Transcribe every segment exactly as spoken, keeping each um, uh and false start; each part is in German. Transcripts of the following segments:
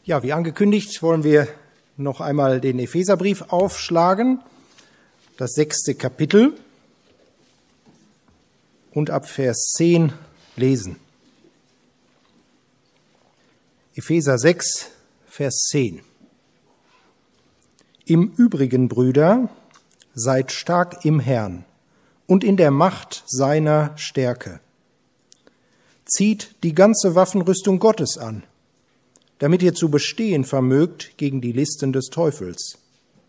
Ja, wie angekündigt, wollen wir noch einmal den Epheserbrief aufschlagen, das sechste Kapitel, und ab Vers zehn lesen. Epheser sechs, Vers zehn. Im Übrigen, Brüder, seid stark im Herrn und in der Macht seiner Stärke. Zieht die ganze Waffenrüstung Gottes an, damit ihr zu bestehen vermögt gegen die Listen des Teufels.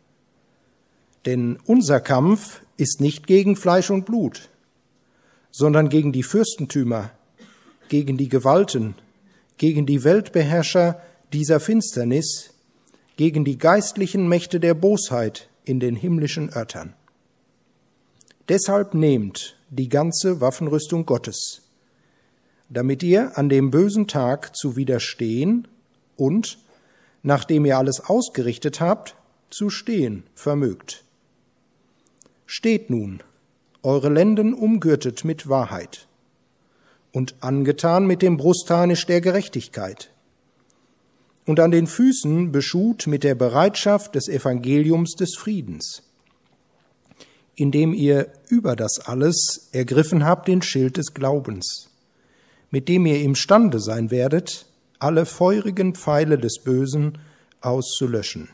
Denn unser Kampf ist nicht gegen Fleisch und Blut, sondern gegen die Fürstentümer, gegen die Gewalten, gegen die Weltbeherrscher dieser Finsternis, gegen die geistlichen Mächte der Bosheit in den himmlischen Örtern. Deshalb nehmt die ganze Waffenrüstung Gottes, damit ihr an dem bösen Tag zu widerstehen und, nachdem ihr alles ausgerichtet habt, zu stehen vermögt. Steht nun, eure Lenden umgürtet mit Wahrheit und angetan mit dem Brustharnisch der Gerechtigkeit und an den Füßen beschut mit der Bereitschaft des Evangeliums des Friedens, indem ihr über das alles ergriffen habt den Schild des Glaubens, mit dem ihr imstande sein werdet, alle feurigen Pfeile des Bösen auszulöschen.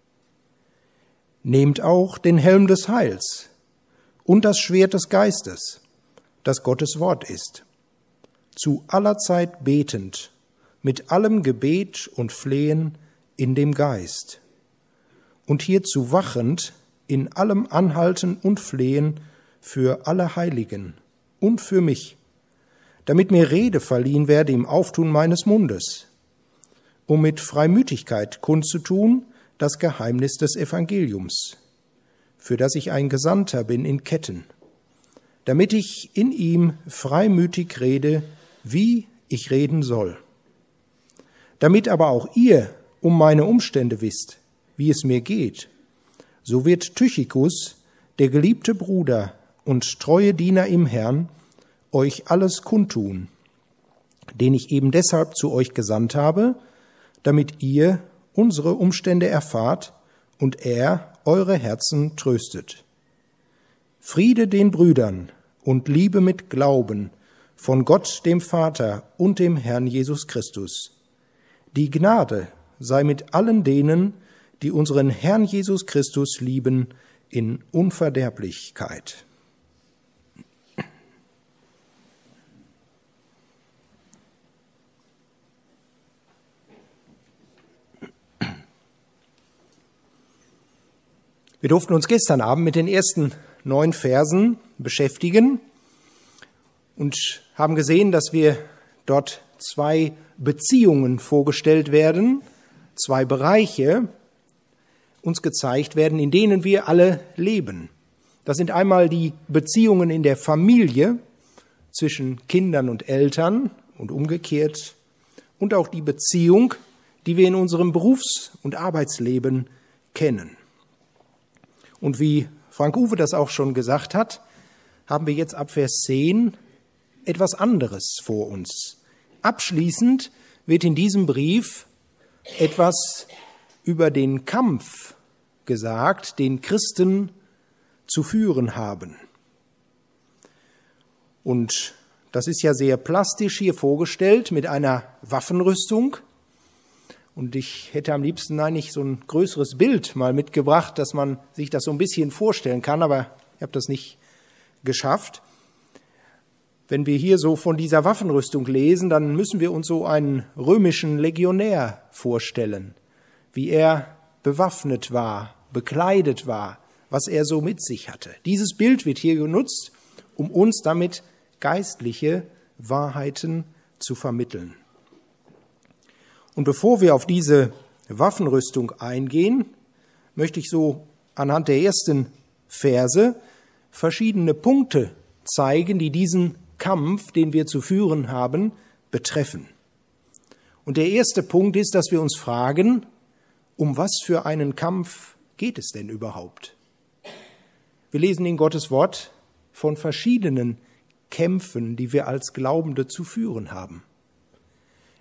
Nehmt auch den Helm des Heils und das Schwert des Geistes, das Gottes Wort ist, zu aller Zeit betend, mit allem Gebet und Flehen in dem Geist, und hierzu wachend in allem Anhalten und Flehen für alle Heiligen und für mich, damit mir Rede verliehen werde im Auftun meines Mundes, um mit Freimütigkeit kundzutun das Geheimnis des Evangeliums, für das ich ein Gesandter bin in Ketten, damit ich in ihm freimütig rede, wie ich reden soll. Damit aber auch ihr um meine Umstände wisst, wie es mir geht, so wird Tychikus, der geliebte Bruder und treue Diener im Herrn, euch alles kundtun, den ich eben deshalb zu euch gesandt habe, damit ihr unsere Umstände erfahrt und er eure Herzen tröstet. Friede den Brüdern und Liebe mit Glauben von Gott dem Vater und dem Herrn Jesus Christus. Die Gnade sei mit allen denen, die unseren Herrn Jesus Christus lieben, in Unverderblichkeit. Wir durften uns gestern Abend mit den ersten neun Versen beschäftigen und haben gesehen, dass wir dort zwei Beziehungen vorgestellt werden, zwei Bereiche uns gezeigt werden, in denen wir alle leben. Das sind einmal die Beziehungen in der Familie zwischen Kindern und Eltern und umgekehrt und auch die Beziehung, die wir in unserem Berufs- und Arbeitsleben kennen. Und wie Frank Uwe das auch schon gesagt hat, haben wir jetzt ab Vers zehn etwas anderes vor uns. Abschließend wird in diesem Brief etwas über den Kampf gesagt, den Christen zu führen haben. Und das ist ja sehr plastisch hier vorgestellt mit einer Waffenrüstung. Und ich hätte am liebsten eigentlich so ein größeres Bild mal mitgebracht, dass man sich das so ein bisschen vorstellen kann, aber ich habe das nicht geschafft. Wenn wir hier so von dieser Waffenrüstung lesen, dann müssen wir uns so einen römischen Legionär vorstellen, wie er bewaffnet war, bekleidet war, was er so mit sich hatte. Dieses Bild wird hier genutzt, um uns damit geistliche Wahrheiten zu vermitteln. Und bevor wir auf diese Waffenrüstung eingehen, möchte ich so anhand der ersten Verse verschiedene Punkte zeigen, die diesen Kampf, den wir zu führen haben, betreffen. Und der erste Punkt ist, dass wir uns fragen, um was für einen Kampf geht es denn überhaupt? Wir lesen in Gottes Wort von verschiedenen Kämpfen, die wir als Glaubende zu führen haben.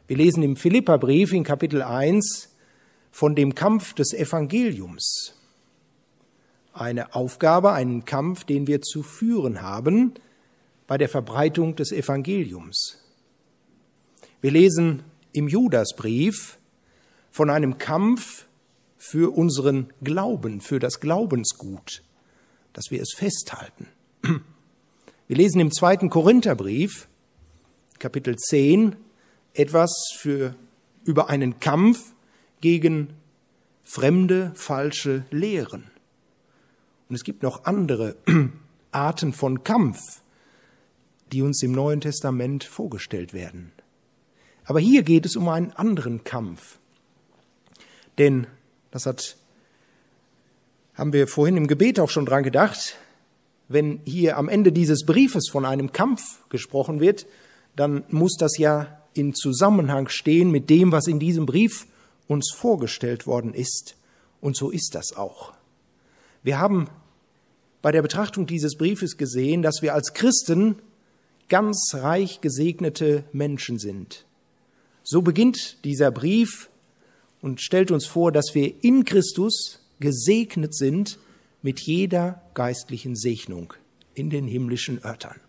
Wir lesen im Philipperbrief in Kapitel eins von dem Kampf des Evangeliums. Eine Aufgabe, einen Kampf, den wir zu führen haben bei der Verbreitung des Evangeliums. Wir lesen im Judasbrief von einem Kampf für unseren Glauben, für das Glaubensgut, dass wir es festhalten. Wir lesen im zweiten Korintherbrief, Kapitel zehn, etwas für, über einen Kampf gegen fremde, falsche Lehren. Und es gibt noch andere Arten von Kampf, die uns im Neuen Testament vorgestellt werden. Aber hier geht es um einen anderen Kampf. Denn, das hat, haben wir vorhin im Gebet auch schon dran gedacht, wenn hier am Ende dieses Briefes von einem Kampf gesprochen wird, dann muss das ja in Zusammenhang stehen mit dem, was in diesem Brief uns vorgestellt worden ist. Und so ist das auch. Wir haben bei der Betrachtung dieses Briefes gesehen, dass wir als Christen ganz reich gesegnete Menschen sind. So beginnt dieser Brief und stellt uns vor, dass wir in Christus gesegnet sind mit jeder geistlichen Segnung in den himmlischen Örtern.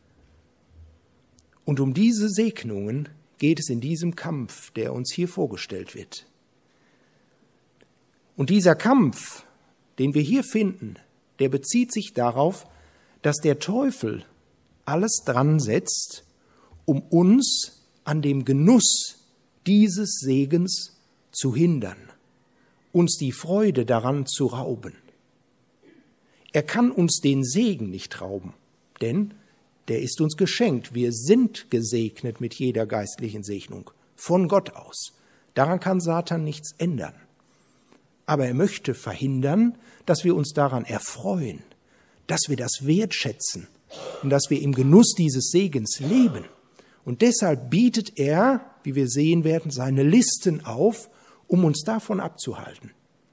Und um diese Segnungen geht es in diesem Kampf, der uns hier vorgestellt wird. Und dieser Kampf, den wir hier finden, der bezieht sich darauf, dass der Teufel alles dran setzt, um uns an dem Genuss dieses Segens zu hindern, uns die Freude daran zu rauben. Er kann uns den Segen nicht rauben, denn der ist uns geschenkt. Wir sind gesegnet mit jeder geistlichen Segnung von Gott aus. Daran kann Satan nichts ändern. Aber er möchte verhindern, dass wir uns daran erfreuen, dass wir das wertschätzen und dass wir im Genuss dieses Segens leben. Und deshalb bietet er, wie wir sehen werden, seine Listen auf, um uns davon abzuhalten.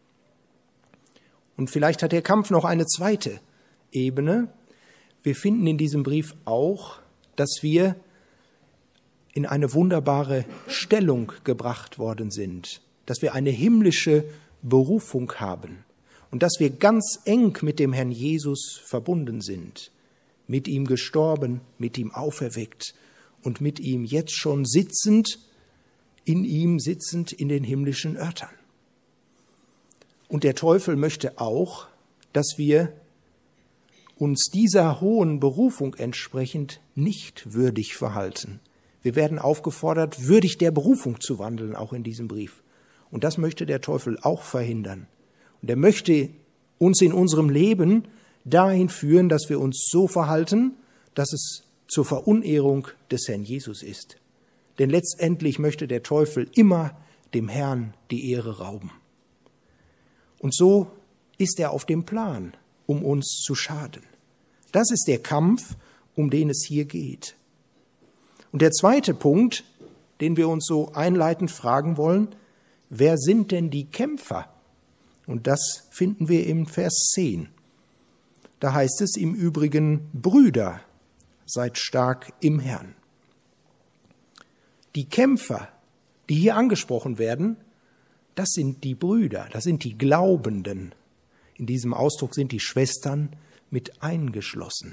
Und vielleicht hat der Kampf noch eine zweite Ebene. Wir finden in diesem Brief auch, dass wir in eine wunderbare Stellung gebracht worden sind, dass wir eine himmlische Berufung haben und dass wir ganz eng mit dem Herrn Jesus verbunden sind, mit ihm gestorben, mit ihm auferweckt und mit ihm jetzt schon sitzend, in ihm sitzend in den himmlischen Örtern. Und der Teufel möchte auch, dass wir uns dieser hohen Berufung entsprechend nicht würdig verhalten. Wir werden aufgefordert, würdig der Berufung zu wandeln, auch in diesem Brief. Und das möchte der Teufel auch verhindern. Und er möchte uns in unserem Leben dahin führen, dass wir uns so verhalten, dass es zur Verunehrung des Herrn Jesus ist. Denn letztendlich möchte der Teufel immer dem Herrn die Ehre rauben. Und so ist er auf dem Plan, um uns zu schaden. Das ist der Kampf, um den es hier geht. Und der zweite Punkt, den wir uns so einleitend fragen wollen, wer sind denn die Kämpfer? Und das finden wir im Vers zehn. Da heißt es im Übrigen, Brüder, seid stark im Herrn. Die Kämpfer, die hier angesprochen werden, das sind die Brüder, das sind die Glaubenden. In diesem Ausdruck sind die Schwestern mit eingeschlossen.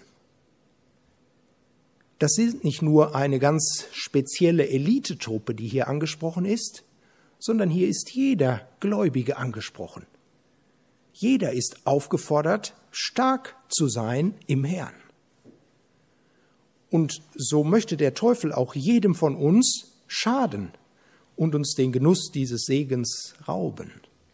Das ist nicht nur eine ganz spezielle Elitetruppe, die hier angesprochen ist, sondern hier ist jeder Gläubige angesprochen. Jeder ist aufgefordert, stark zu sein im Herrn. Und so möchte der Teufel auch jedem von uns schaden und uns den Genuss dieses Segens rauben.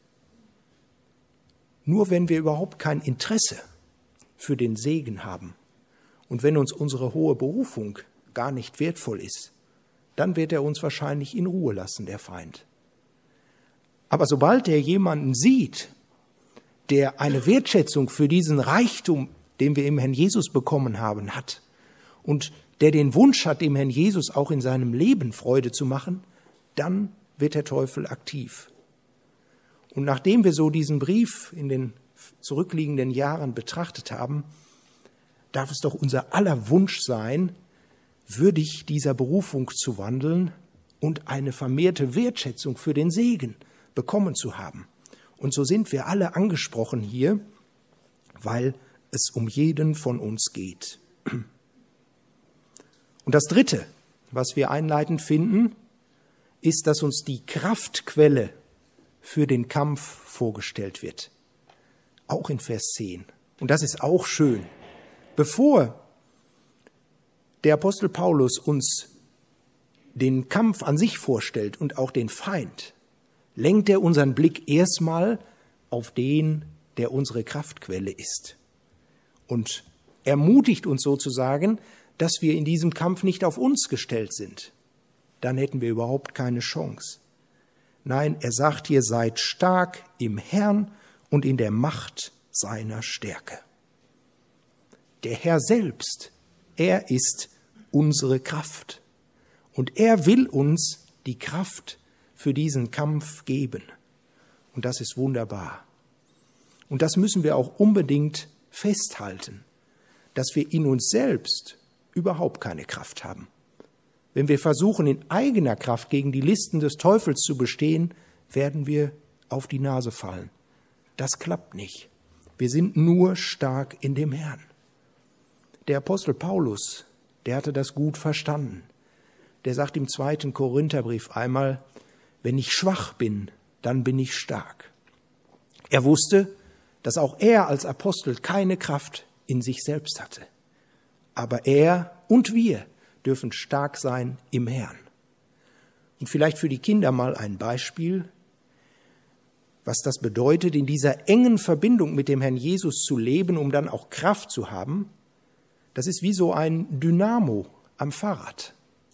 Nur wenn wir überhaupt kein Interesse für den Segen haben und wenn uns unsere hohe Berufung gar nicht wertvoll ist, dann wird er uns wahrscheinlich in Ruhe lassen, der Feind. Aber sobald er jemanden sieht, der eine Wertschätzung für diesen Reichtum, den wir im Herrn Jesus bekommen haben, hat und der den Wunsch hat, dem Herrn Jesus auch in seinem Leben Freude zu machen, dann wird der Teufel aktiv. Und nachdem wir so diesen Brief in den zurückliegenden Jahren betrachtet haben, darf es doch unser aller Wunsch sein, würdig dieser Berufung zu wandeln und eine vermehrte Wertschätzung für den Segen bekommen zu haben. Und so sind wir alle angesprochen hier, weil es um jeden von uns geht. Und das Dritte, was wir einleitend finden, ist, dass uns die Kraftquelle für den Kampf vorgestellt wird. Auch in Vers zehn. Und das ist auch schön. Bevor der Apostel Paulus uns den Kampf an sich vorstellt und auch den Feind, lenkt er unseren Blick erstmal auf den, der unsere Kraftquelle ist. Und ermutigt uns sozusagen, dass wir in diesem Kampf nicht auf uns gestellt sind. Dann hätten wir überhaupt keine Chance. Nein, er sagt hier, seid stark im Herrn und in der Macht seiner Stärke. Der Herr selbst, er ist unsere Kraft. Und er will uns die Kraft für diesen Kampf geben. Und das ist wunderbar. Und das müssen wir auch unbedingt festhalten, dass wir in uns selbst überhaupt keine Kraft haben. Wenn wir versuchen, in eigener Kraft gegen die Listen des Teufels zu bestehen, werden wir auf die Nase fallen. Das klappt nicht. Wir sind nur stark in dem Herrn. Der Apostel Paulus, der hatte das gut verstanden. Der sagt im zweiten Korintherbrief einmal, wenn ich schwach bin, dann bin ich stark. Er wusste, dass auch er als Apostel keine Kraft in sich selbst hatte. Aber er und wir dürfen stark sein im Herrn. Und vielleicht für die Kinder mal ein Beispiel, was das bedeutet, in dieser engen Verbindung mit dem Herrn Jesus zu leben, um dann auch Kraft zu haben. Das ist wie so ein Dynamo am Fahrrad.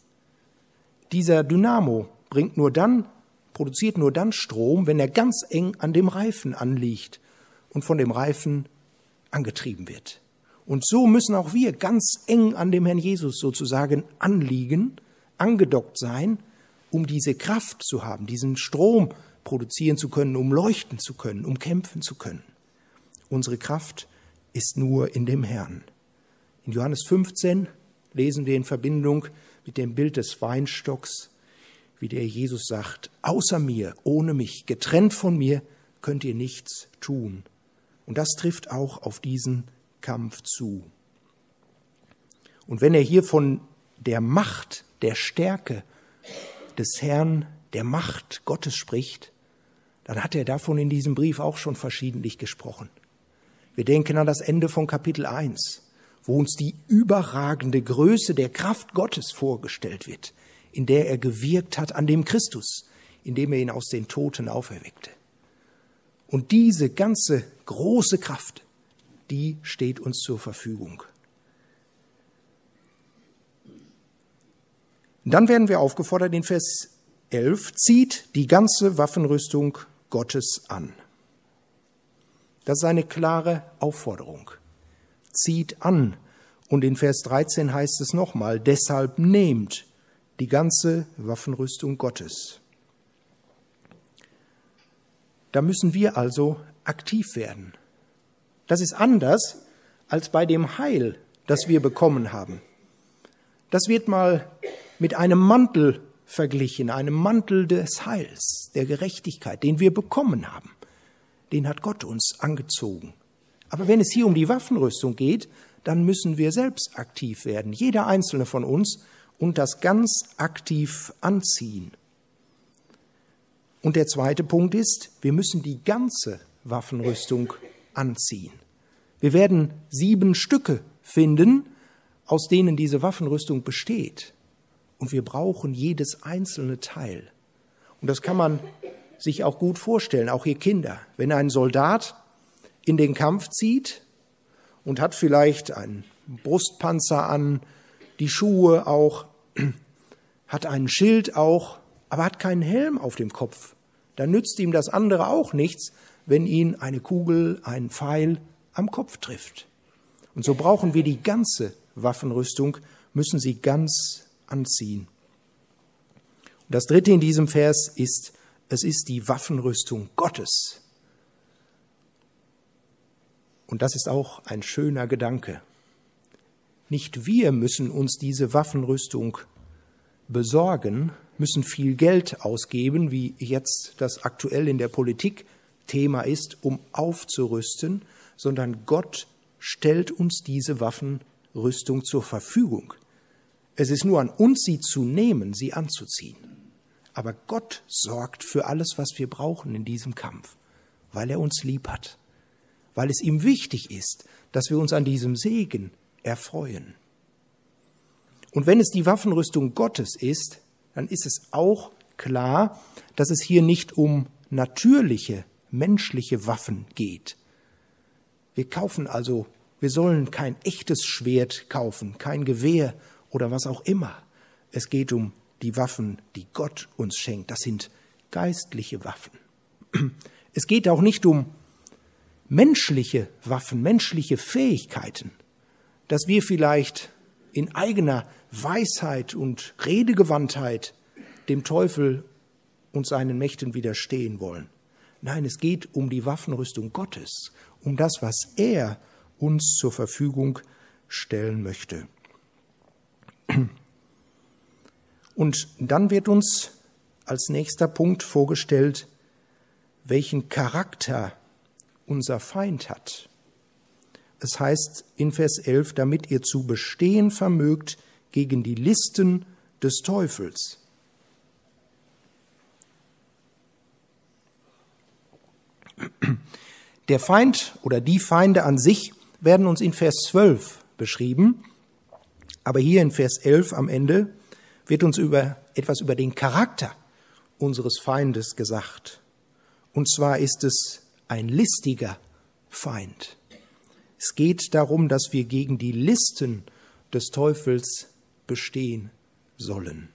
Dieser Dynamo bringt nur dann, produziert nur dann Strom, wenn er ganz eng an dem Reifen anliegt und von dem Reifen angetrieben wird. Und so müssen auch wir ganz eng an dem Herrn Jesus sozusagen anliegen, angedockt sein, um diese Kraft zu haben, diesen Strom produzieren zu können, um leuchten zu können, um kämpfen zu können. Unsere Kraft ist nur in dem Herrn. In Johannes fünfzehn lesen wir in Verbindung mit dem Bild des Weinstocks, wie der Jesus sagt, außer mir, ohne mich, getrennt von mir, könnt ihr nichts tun. Und das trifft auch auf diesen Kampf zu. Und wenn er hier von der Macht, der Stärke des Herrn, der Macht Gottes spricht, dann hat er davon in diesem Brief auch schon verschiedentlich gesprochen. Wir denken an das Ende von Kapitel eins, wo uns die überragende Größe der Kraft Gottes vorgestellt wird, in der er gewirkt hat an dem Christus, indem er ihn aus den Toten auferweckte. Und diese ganze große Kraft, die steht uns zur Verfügung. Dann werden wir aufgefordert in Vers elf, zieht die ganze Waffenrüstung Gottes an. Das ist eine klare Aufforderung. Zieht an. Und in Vers dreizehn heißt es nochmal, deshalb nehmt die ganze Waffenrüstung Gottes. Da müssen wir also aktiv werden. Das ist anders als bei dem Heil, das wir bekommen haben. Das wird mal mit einem Mantel verglichen, einem Mantel des Heils, der Gerechtigkeit, den wir bekommen haben. Den hat Gott uns angezogen. Aber wenn es hier um die Waffenrüstung geht, dann müssen wir selbst aktiv werden, jeder einzelne von uns, und das ganz aktiv anziehen. Und der zweite Punkt ist, wir müssen die ganze Waffenrüstung anziehen. Wir werden sieben Stücke finden, aus denen diese Waffenrüstung besteht. Und wir brauchen jedes einzelne Teil. Und das kann man sich auch gut vorstellen, auch ihr Kinder. Wenn ein Soldat in den Kampf zieht und hat vielleicht einen Brustpanzer an, die Schuhe auch, hat einen Schild auch, aber hat keinen Helm auf dem Kopf, dann nützt ihm das andere auch nichts, wenn ihn eine Kugel, ein Pfeil am Kopf trifft. Und so brauchen wir die ganze Waffenrüstung, müssen sie ganz anziehen. Und das Dritte in diesem Vers ist, es ist die Waffenrüstung Gottes. Und das ist auch ein schöner Gedanke. Nicht wir müssen uns diese Waffenrüstung besorgen, müssen viel Geld ausgeben, wie jetzt das aktuell in der Politik Thema ist, um aufzurüsten, sondern Gott stellt uns diese Waffenrüstung zur Verfügung. Es ist nur an uns, sie zu nehmen, sie anzuziehen. Aber Gott sorgt für alles, was wir brauchen in diesem Kampf, weil er uns lieb hat, weil es ihm wichtig ist, dass wir uns an diesem Segen erfreuen. Und wenn es die Waffenrüstung Gottes ist, dann ist es auch klar, dass es hier nicht um natürliche, menschliche Waffen geht. Wir kaufen also, wir sollen kein echtes Schwert kaufen, kein Gewehr oder was auch immer. Es geht um die Waffen, die Gott uns schenkt. Das sind geistliche Waffen. Es geht auch nicht um menschliche Waffen, menschliche Fähigkeiten, dass wir vielleicht in eigener Weisheit und Redegewandtheit dem Teufel und seinen Mächten widerstehen wollen. Nein, es geht um die Waffenrüstung Gottes, um das, was er uns zur Verfügung stellen möchte. Und dann wird uns als nächster Punkt vorgestellt, welchen Charakter unser Feind hat. Es heißt in Vers elf, damit ihr zu bestehen vermögt gegen die Listen des Teufels. Der Feind oder die Feinde an sich werden uns in Vers zwölf beschrieben, aber hier in Vers elf am Ende wird uns über etwas über den Charakter unseres Feindes gesagt. Und zwar ist es ein listiger Feind. Es geht darum, dass wir gegen die Listen des Teufels bestehen sollen.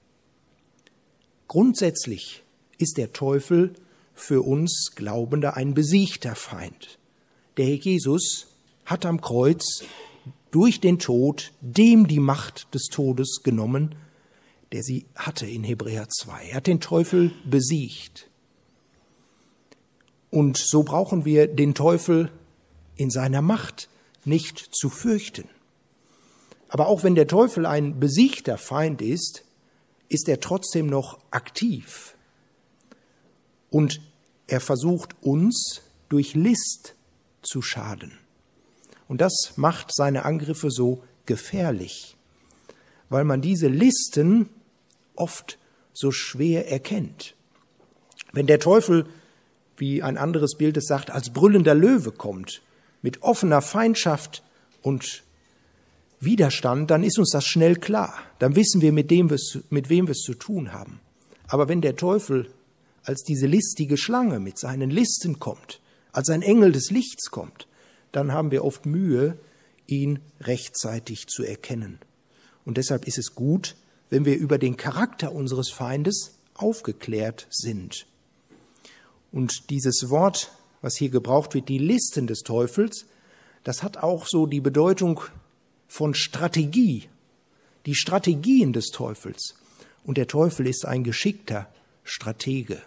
Grundsätzlich ist der Teufel für uns Glaubende ein besiegter Feind. Der Herr Jesus hat am Kreuz durch den Tod dem die Macht des Todes genommen, der sie hatte in Hebräer zwei. Er hat den Teufel besiegt. Und so brauchen wir den Teufel in seiner Macht nicht zu fürchten. Aber auch wenn der Teufel ein besiegter Feind ist, ist er trotzdem noch aktiv. Und er versucht uns durch List zu schaden. Und das macht seine Angriffe so gefährlich, weil man diese Listen oft so schwer erkennt. Wenn der Teufel, wie ein anderes Bild es sagt, als brüllender Löwe kommt, mit offener Feindschaft und Widerstand, dann ist uns das schnell klar. Dann wissen wir, mit, dem wir's, mit wem wir es zu tun haben. Aber wenn der Teufel als diese listige Schlange mit seinen Listen kommt, als ein Engel des Lichts kommt, dann haben wir oft Mühe, ihn rechtzeitig zu erkennen. Und deshalb ist es gut, wenn wir über den Charakter unseres Feindes aufgeklärt sind. Und dieses Wort, was hier gebraucht wird, die Listen des Teufels, das hat auch so die Bedeutung von Strategie, die Strategien des Teufels. Und der Teufel ist ein geschickter Stratege.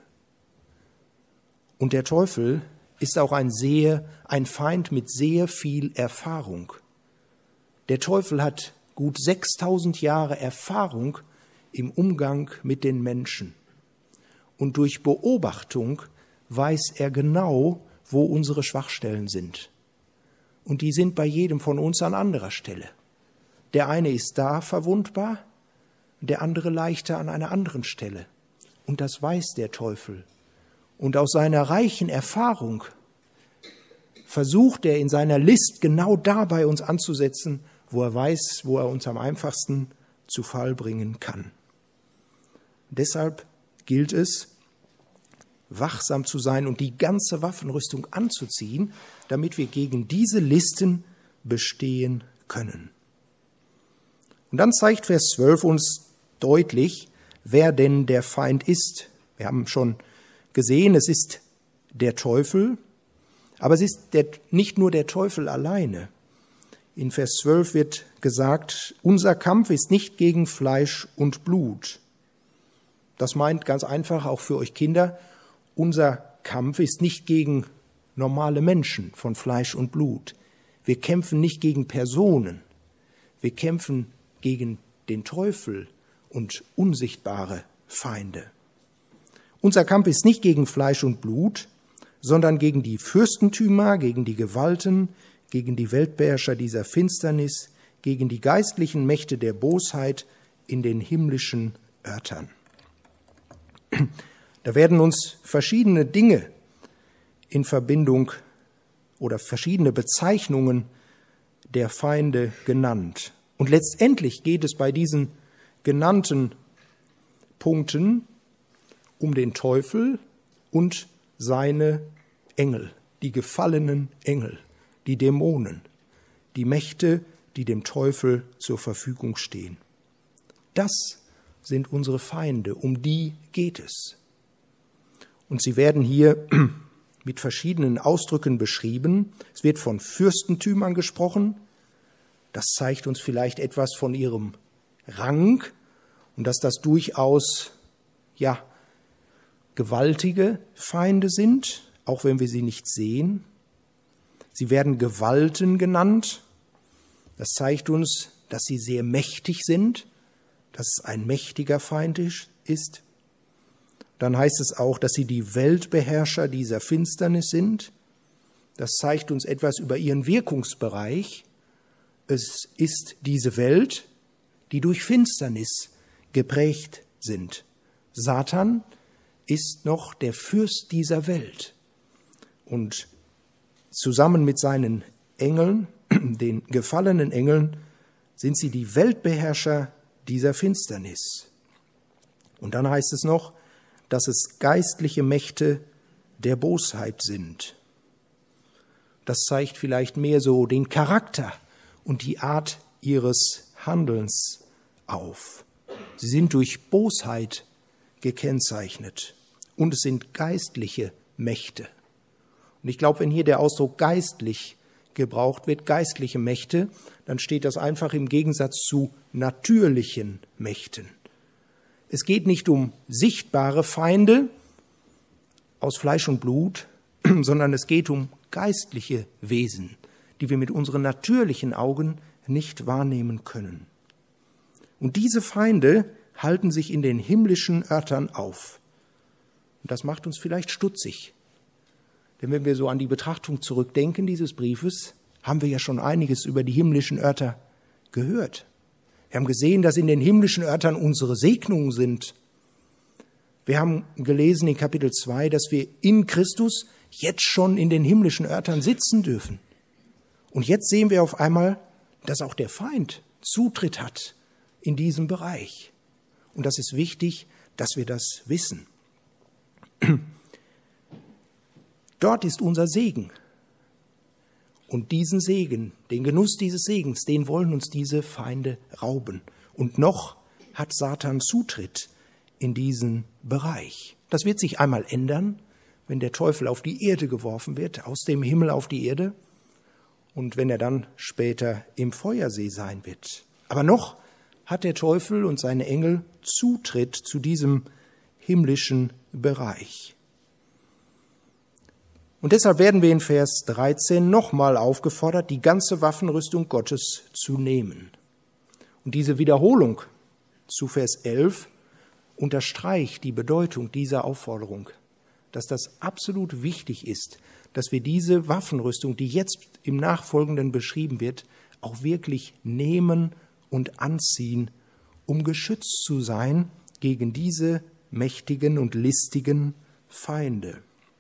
Und der Teufel ist auch ein sehr, ein Feind mit sehr viel Erfahrung. Der Teufel hat gut sechstausend Jahre Erfahrung im Umgang mit den Menschen. Und durch Beobachtung weiß er genau, wo unsere Schwachstellen sind. Und die sind bei jedem von uns an anderer Stelle. Der eine ist da verwundbar, der andere leichter an einer anderen Stelle. Und das weiß der Teufel. Und aus seiner reichen Erfahrung versucht er in seiner List genau da bei uns anzusetzen, wo er weiß, wo er uns am einfachsten zu Fall bringen kann. Deshalb gilt es, wachsam zu sein und die ganze Waffenrüstung anzuziehen, damit wir gegen diese Listen bestehen können. Und dann zeigt Vers zwölf uns deutlich, wer denn der Feind ist. Wir haben schon gesehen, es ist der Teufel, aber es ist der, nicht nur der Teufel alleine. In Vers zwölf wird gesagt, unser Kampf ist nicht gegen Fleisch und Blut. Das meint ganz einfach auch für euch Kinder, unser Kampf ist nicht gegen normale Menschen von Fleisch und Blut. Wir kämpfen nicht gegen Personen. Wir kämpfen gegen den Teufel und unsichtbare Feinde. Unser Kampf ist nicht gegen Fleisch und Blut, sondern gegen die Fürstentümer, gegen die Gewalten, gegen die Weltbeherrscher dieser Finsternis, gegen die geistlichen Mächte der Bosheit in den himmlischen Örtern. Da werden uns verschiedene Dinge in Verbindung oder verschiedene Bezeichnungen der Feinde genannt. Und letztendlich geht es bei diesen genannten Punkten um den Teufel und seine Engel, die gefallenen Engel, die Dämonen, die Mächte, die dem Teufel zur Verfügung stehen. Das sind unsere Feinde, um die geht es. Und sie werden hier mit verschiedenen Ausdrücken beschrieben. Es wird von Fürstentümern gesprochen. Das zeigt uns vielleicht etwas von ihrem Rang und dass das durchaus, ja, gewaltige Feinde sind, auch wenn wir sie nicht sehen. Sie werden Gewalten genannt. Das zeigt uns, dass sie sehr mächtig sind, dass es ein mächtiger Feind ist. Dann heißt es auch, dass sie die Weltbeherrscher dieser Finsternis sind. Das zeigt uns etwas über ihren Wirkungsbereich. Es ist diese Welt, die durch Finsternis geprägt sind. Satan ist noch der Fürst dieser Welt. Und zusammen mit seinen Engeln, den gefallenen Engeln, sind sie die Weltbeherrscher dieser Finsternis. Und dann heißt es noch, dass es geistliche Mächte der Bosheit sind. Das zeigt vielleicht mehr so den Charakter und die Art ihres Handelns auf. Sie sind durch Bosheit gekennzeichnet und es sind geistliche Mächte. Und ich glaube, wenn hier der Ausdruck geistlich gebraucht wird, geistliche Mächte, dann steht das einfach im Gegensatz zu natürlichen Mächten. Es geht nicht um sichtbare Feinde aus Fleisch und Blut, sondern es geht um geistliche Wesen, die wir mit unseren natürlichen Augen nicht wahrnehmen können. Und diese Feinde halten sich in den himmlischen Örtern auf. Und das macht uns vielleicht stutzig. Denn wenn wir so an die Betrachtung zurückdenken dieses Briefes, haben wir ja schon einiges über die himmlischen Örter gehört. Wir haben gesehen, dass in den himmlischen Örtern unsere Segnungen sind. Wir haben gelesen in Kapitel zwei, dass wir in Christus jetzt schon in den himmlischen Örtern sitzen dürfen. Und jetzt sehen wir auf einmal, dass auch der Feind Zutritt hat in diesem Bereich. Und das ist wichtig, dass wir das wissen. Dort ist unser Segen. Und diesen Segen, den Genuss dieses Segens, den wollen uns diese Feinde rauben. Und noch hat Satan Zutritt in diesen Bereich. Das wird sich einmal ändern, wenn der Teufel auf die Erde geworfen wird, aus dem Himmel auf die Erde, und wenn er dann später im Feuersee sein wird. Aber noch hat der Teufel und seine Engel Zutritt zu diesem himmlischen Bereich. Und deshalb werden wir in Vers dreizehn nochmal aufgefordert, die ganze Waffenrüstung Gottes zu nehmen. Und diese Wiederholung zu Vers elf unterstreicht die Bedeutung dieser Aufforderung, dass das absolut wichtig ist, dass wir diese Waffenrüstung, die jetzt im Nachfolgenden beschrieben wird, auch wirklich nehmen und anziehen, um geschützt zu sein gegen diese mächtigen und listigen Feinde.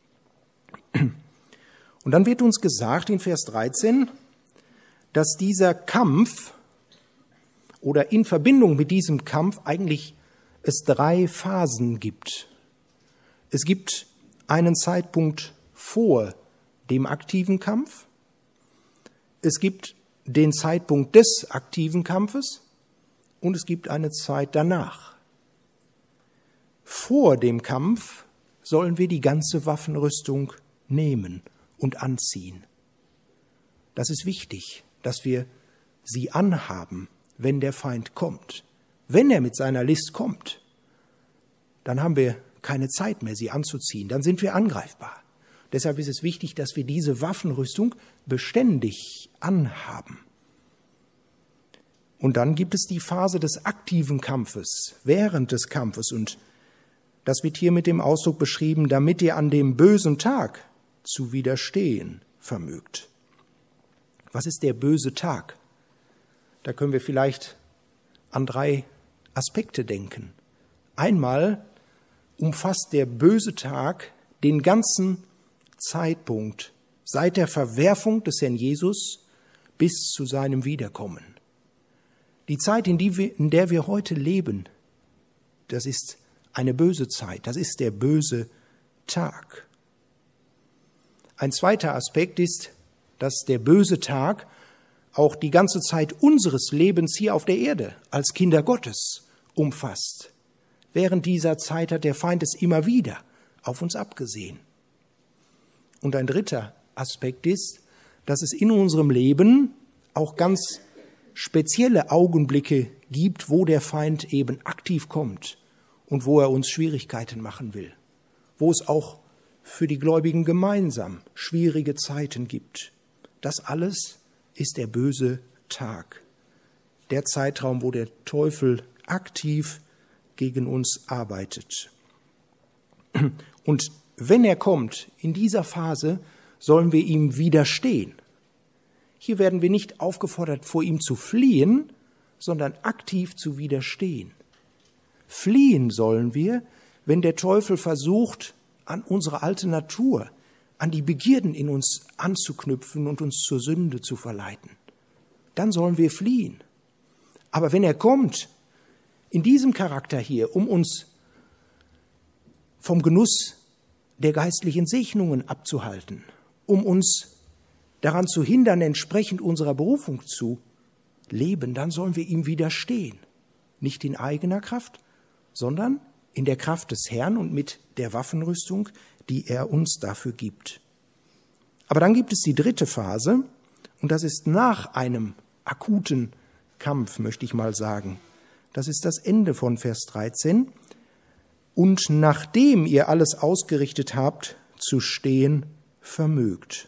Und dann wird uns gesagt in Vers dreizehn, dass dieser Kampf oder in Verbindung mit diesem Kampf eigentlich es drei Phasen gibt. Es gibt einen Zeitpunkt vor dem aktiven Kampf, es gibt den Zeitpunkt des aktiven Kampfes und es gibt eine Zeit danach. Vor dem Kampf sollen wir die ganze Waffenrüstung nehmen und anziehen. Das ist wichtig, dass wir sie anhaben, wenn der Feind kommt. Wenn er mit seiner List kommt, dann haben wir keine Zeit mehr, sie anzuziehen. Dann sind wir angreifbar. Deshalb ist es wichtig, dass wir diese Waffenrüstung beständig anhaben. Und dann gibt es die Phase des aktiven Kampfes, während des Kampfes. Und Das wird hier mit dem Ausdruck beschrieben, damit ihr an dem bösen Tag zu widerstehen vermögt. Was ist der böse Tag? Da können wir vielleicht an drei Aspekte denken. Einmal umfasst der böse Tag den ganzen Zeitpunkt seit der Verwerfung des Herrn Jesus bis zu seinem Wiederkommen. Die Zeit, in, die wir, in der wir heute leben, das ist eine böse Zeit, das ist der böse Tag. Ein zweiter Aspekt ist, dass der böse Tag auch die ganze Zeit unseres Lebens hier auf der Erde als Kinder Gottes umfasst. Während dieser Zeit hat der Feind es immer wieder auf uns abgesehen. Und ein dritter Aspekt ist, dass es in unserem Leben auch ganz spezielle Augenblicke gibt, wo der Feind eben aktiv kommt und wo er uns Schwierigkeiten machen will, wo es auch für die Gläubigen gemeinsam schwierige Zeiten gibt. Das alles ist der böse Tag, der Zeitraum, wo der Teufel aktiv gegen uns arbeitet. Und wenn er kommt, in dieser Phase sollen wir ihm widerstehen. Hier werden wir nicht aufgefordert, vor ihm zu fliehen, sondern aktiv zu widerstehen. Fliehen sollen wir, wenn der Teufel versucht, an unsere alte Natur, an die Begierden in uns anzuknüpfen und uns zur Sünde zu verleiten. Dann sollen wir fliehen. Aber wenn er kommt, in diesem Charakter hier, um uns vom Genuss der geistlichen Segnungen abzuhalten, um uns daran zu hindern, entsprechend unserer Berufung zu leben, dann sollen wir ihm widerstehen. Nicht in eigener Kraft, sondern in der Kraft des Herrn und mit der Waffenrüstung, die er uns dafür gibt. Aber dann gibt es die dritte Phase, und das ist nach einem akuten Kampf, möchte ich mal sagen. Das ist das Ende von Vers dreizehn. Und nachdem ihr alles ausgerichtet habt, zu stehen vermögt.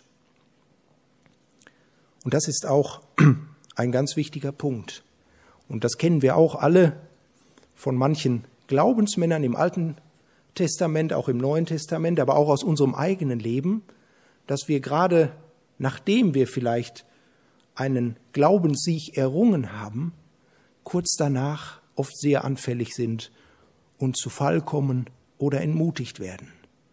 Und das ist auch ein ganz wichtiger Punkt. Und das kennen wir auch alle von manchen Glaubensmännern im Alten Testament, auch im Neuen Testament, aber auch aus unserem eigenen Leben, dass wir gerade nachdem wir vielleicht einen Glaubenssieg errungen haben, kurz danach oft sehr anfällig sind und zu Fall kommen oder entmutigt werden.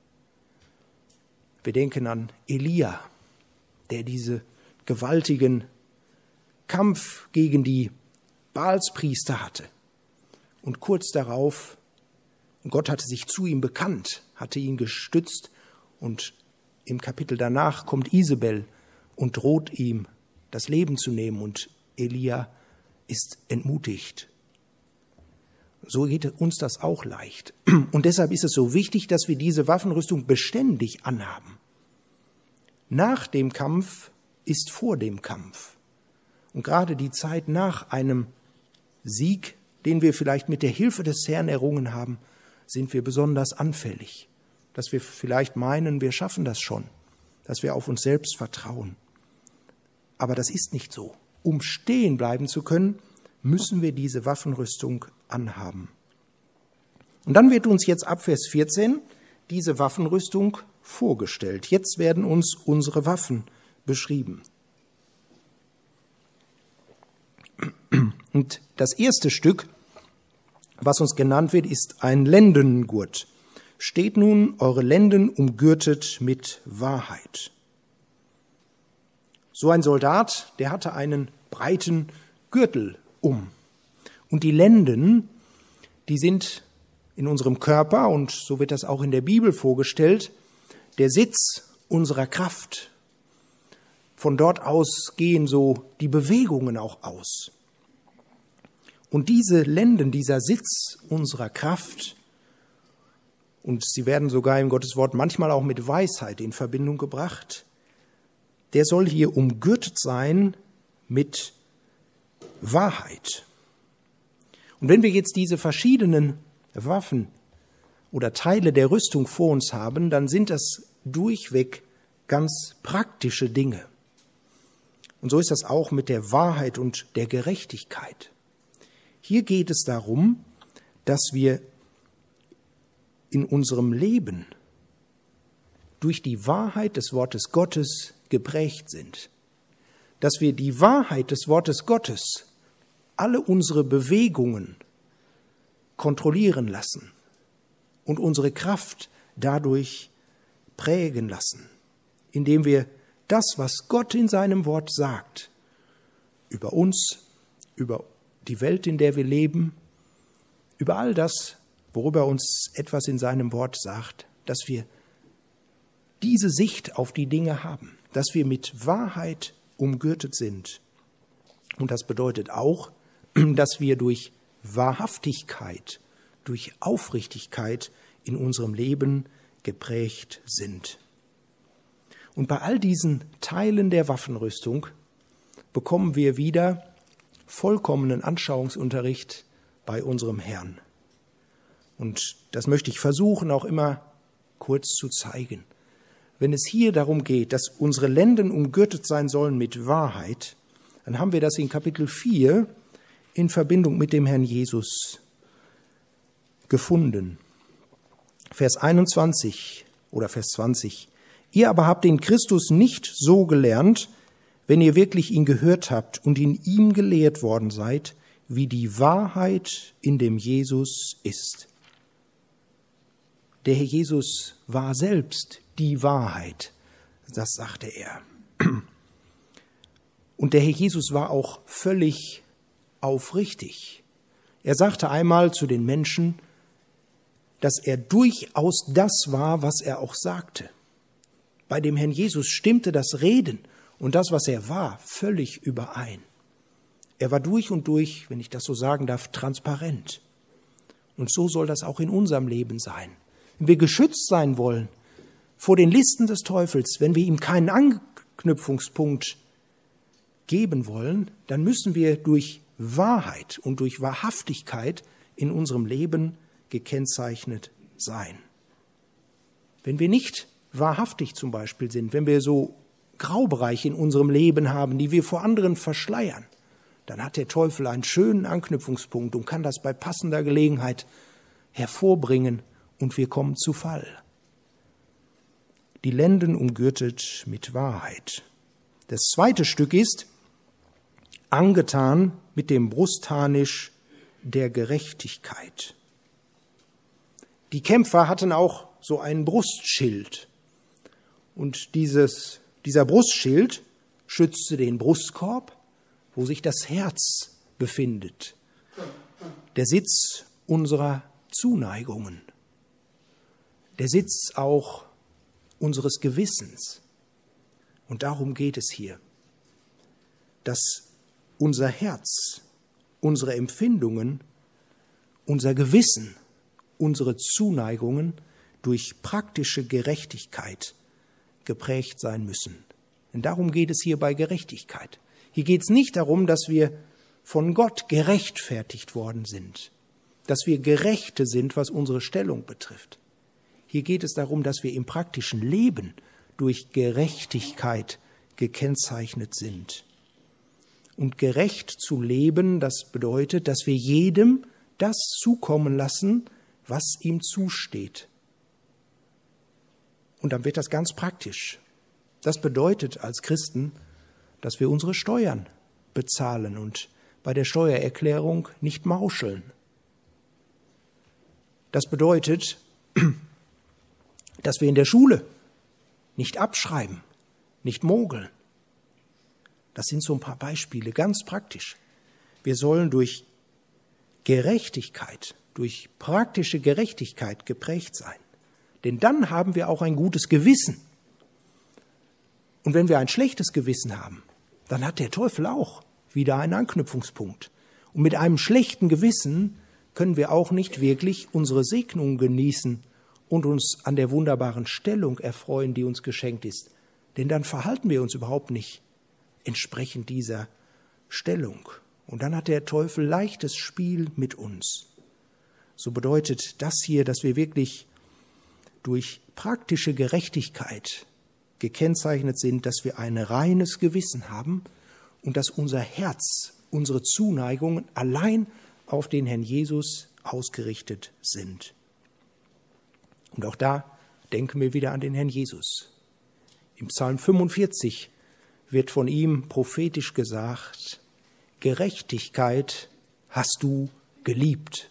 Wir denken an Elia, der diese gewaltigen Kampf gegen die Baalspriester hatte. Und kurz darauf, Gott hatte sich zu ihm bekannt, hatte ihn gestützt, und im Kapitel danach kommt Isabel und droht ihm, das Leben zu nehmen, und Elia ist entmutigt. So geht uns das auch leicht. Und deshalb ist es so wichtig, dass wir diese Waffenrüstung beständig anhaben. Nach dem Kampf ist vor dem Kampf. Und gerade die Zeit nach einem Sieg, den wir vielleicht mit der Hilfe des Herrn errungen haben, sind wir besonders anfällig. Dass wir vielleicht meinen, wir schaffen das schon, dass wir auf uns selbst vertrauen. Aber das ist nicht so. Um stehen bleiben zu können, müssen wir diese Waffenrüstung anhaben. Und dann wird uns jetzt ab Vers vierzehn diese Waffenrüstung vorgestellt. Jetzt werden uns unsere Waffen beschrieben. Und das erste Stück, was uns genannt wird, ist ein Lendengurt. Steht nun eure Lenden umgürtet mit Wahrheit. So ein Soldat, der hatte einen breiten Gürtel um. Und die Lenden, die sind in unserem Körper, und so wird das auch in der Bibel vorgestellt, der Sitz unserer Kraft. Von dort aus gehen so die Bewegungen auch aus. Und diese Lenden, dieser Sitz unserer Kraft, und sie werden sogar im Gotteswort manchmal auch mit Weisheit in Verbindung gebracht, der soll hier umgürtet sein mit Wahrheit. Und wenn wir jetzt diese verschiedenen Waffen oder Teile der Rüstung vor uns haben, dann sind das durchweg ganz praktische Dinge. Und so ist das auch mit der Wahrheit und der Gerechtigkeit. Hier geht es darum, dass wir in unserem Leben durch die Wahrheit des Wortes Gottes geprägt sind, dass wir die Wahrheit des Wortes Gottes alle unsere Bewegungen kontrollieren lassen und unsere Kraft dadurch prägen lassen, indem wir das, was Gott in seinem Wort sagt, über uns, über die Welt, in der wir leben, über all das, worüber uns etwas in seinem Wort sagt, dass wir diese Sicht auf die Dinge haben, dass wir mit Wahrheit umgürtet sind. Und das bedeutet auch, dass wir durch Wahrhaftigkeit, durch Aufrichtigkeit in unserem Leben geprägt sind. Und bei all diesen Teilen der Waffenrüstung bekommen wir wieder vollkommenen Anschauungsunterricht bei unserem Herrn. Und das möchte ich versuchen, auch immer kurz zu zeigen. Wenn es hier darum geht, dass unsere Lenden umgürtet sein sollen mit Wahrheit, dann haben wir das in Kapitel vier in Verbindung mit dem Herrn Jesus gefunden. Vers einundzwanzig oder Vers zwanzig. Ihr aber habt den Christus nicht so gelernt, wenn ihr wirklich ihn gehört habt und in ihm gelehrt worden seid, wie die Wahrheit in dem Jesus ist. Der Herr Jesus war selbst die Wahrheit, das sagte er. Und der Herr Jesus war auch völlig aufrichtig. Er sagte einmal zu den Menschen, dass er durchaus das war, was er auch sagte. Bei dem Herrn Jesus stimmte das Reden und das, was er war, völlig überein. Er war durch und durch, wenn ich das so sagen darf, transparent. Und so soll das auch in unserem Leben sein. Wenn wir geschützt sein wollen vor den Listen des Teufels, wenn wir ihm keinen Anknüpfungspunkt geben wollen, dann müssen wir durch Wahrheit und durch Wahrhaftigkeit in unserem Leben gekennzeichnet sein. Wenn wir nicht wahrhaftig zum Beispiel sind, wenn wir so Graubereiche in unserem Leben haben, die wir vor anderen verschleiern, dann hat der Teufel einen schönen Anknüpfungspunkt und kann das bei passender Gelegenheit hervorbringen und wir kommen zu Fall. Die Lenden umgürtet mit Wahrheit. Das zweite Stück ist angetan mit dem Brustharnisch der Gerechtigkeit. Die Kämpfer hatten auch so einen Brustschild. Und dieses, dieser Brustschild schützte den Brustkorb, wo sich das Herz befindet, der Sitz unserer Zuneigungen, der Sitz auch unseres Gewissens. Und darum geht es hier, dass unser Herz, unsere Empfindungen, unser Gewissen, unsere Zuneigungen durch praktische Gerechtigkeit geprägt sein müssen. Denn darum geht es hier bei Gerechtigkeit. Hier geht es nicht darum, dass wir von Gott gerechtfertigt worden sind, dass wir Gerechte sind, was unsere Stellung betrifft. Hier geht es darum, dass wir im praktischen Leben durch Gerechtigkeit gekennzeichnet sind. Und gerecht zu leben, das bedeutet, dass wir jedem das zukommen lassen, was ihm zusteht. Und dann wird das ganz praktisch. Das bedeutet als Christen, dass wir unsere Steuern bezahlen und bei der Steuererklärung nicht mauscheln. Das bedeutet, dass wir in der Schule nicht abschreiben, nicht mogeln. Das sind so ein paar Beispiele, ganz praktisch. Wir sollen durch Gerechtigkeit, durch praktische Gerechtigkeit geprägt sein. Denn dann haben wir auch ein gutes Gewissen. Und wenn wir ein schlechtes Gewissen haben, dann hat der Teufel auch wieder einen Anknüpfungspunkt. Und mit einem schlechten Gewissen können wir auch nicht wirklich unsere Segnung genießen und uns an der wunderbaren Stellung erfreuen, die uns geschenkt ist. Denn dann verhalten wir uns überhaupt nicht entsprechend dieser Stellung. Und dann hat der Teufel leichtes Spiel mit uns. So bedeutet das hier, dass wir wirklich durch praktische Gerechtigkeit gekennzeichnet sind, dass wir ein reines Gewissen haben und dass unser Herz, unsere Zuneigungen allein auf den Herrn Jesus ausgerichtet sind. Und auch da denken wir wieder an den Herrn Jesus. Im Psalm fünfundvierzig wird von ihm prophetisch gesagt, Gerechtigkeit hast du geliebt.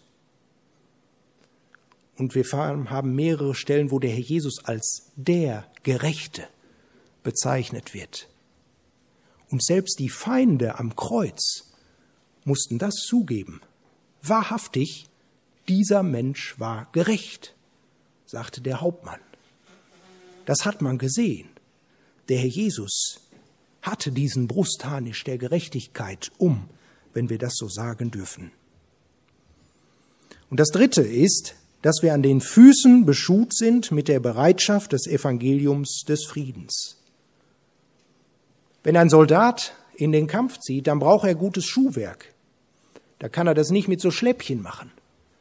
Und wir haben mehrere Stellen, wo der Herr Jesus als der Gerechte bezeichnet wird. Und selbst die Feinde am Kreuz mussten das zugeben. Wahrhaftig, dieser Mensch war gerecht, sagte der Hauptmann. Das hat man gesehen. Der Herr Jesus hatte diesen Brustharnisch der Gerechtigkeit um, wenn wir das so sagen dürfen. Und das Dritte ist, dass wir an den Füßen beschut sind mit der Bereitschaft des Evangeliums des Friedens. Wenn ein Soldat in den Kampf zieht, dann braucht er gutes Schuhwerk. Da kann er das nicht mit so Schläppchen machen.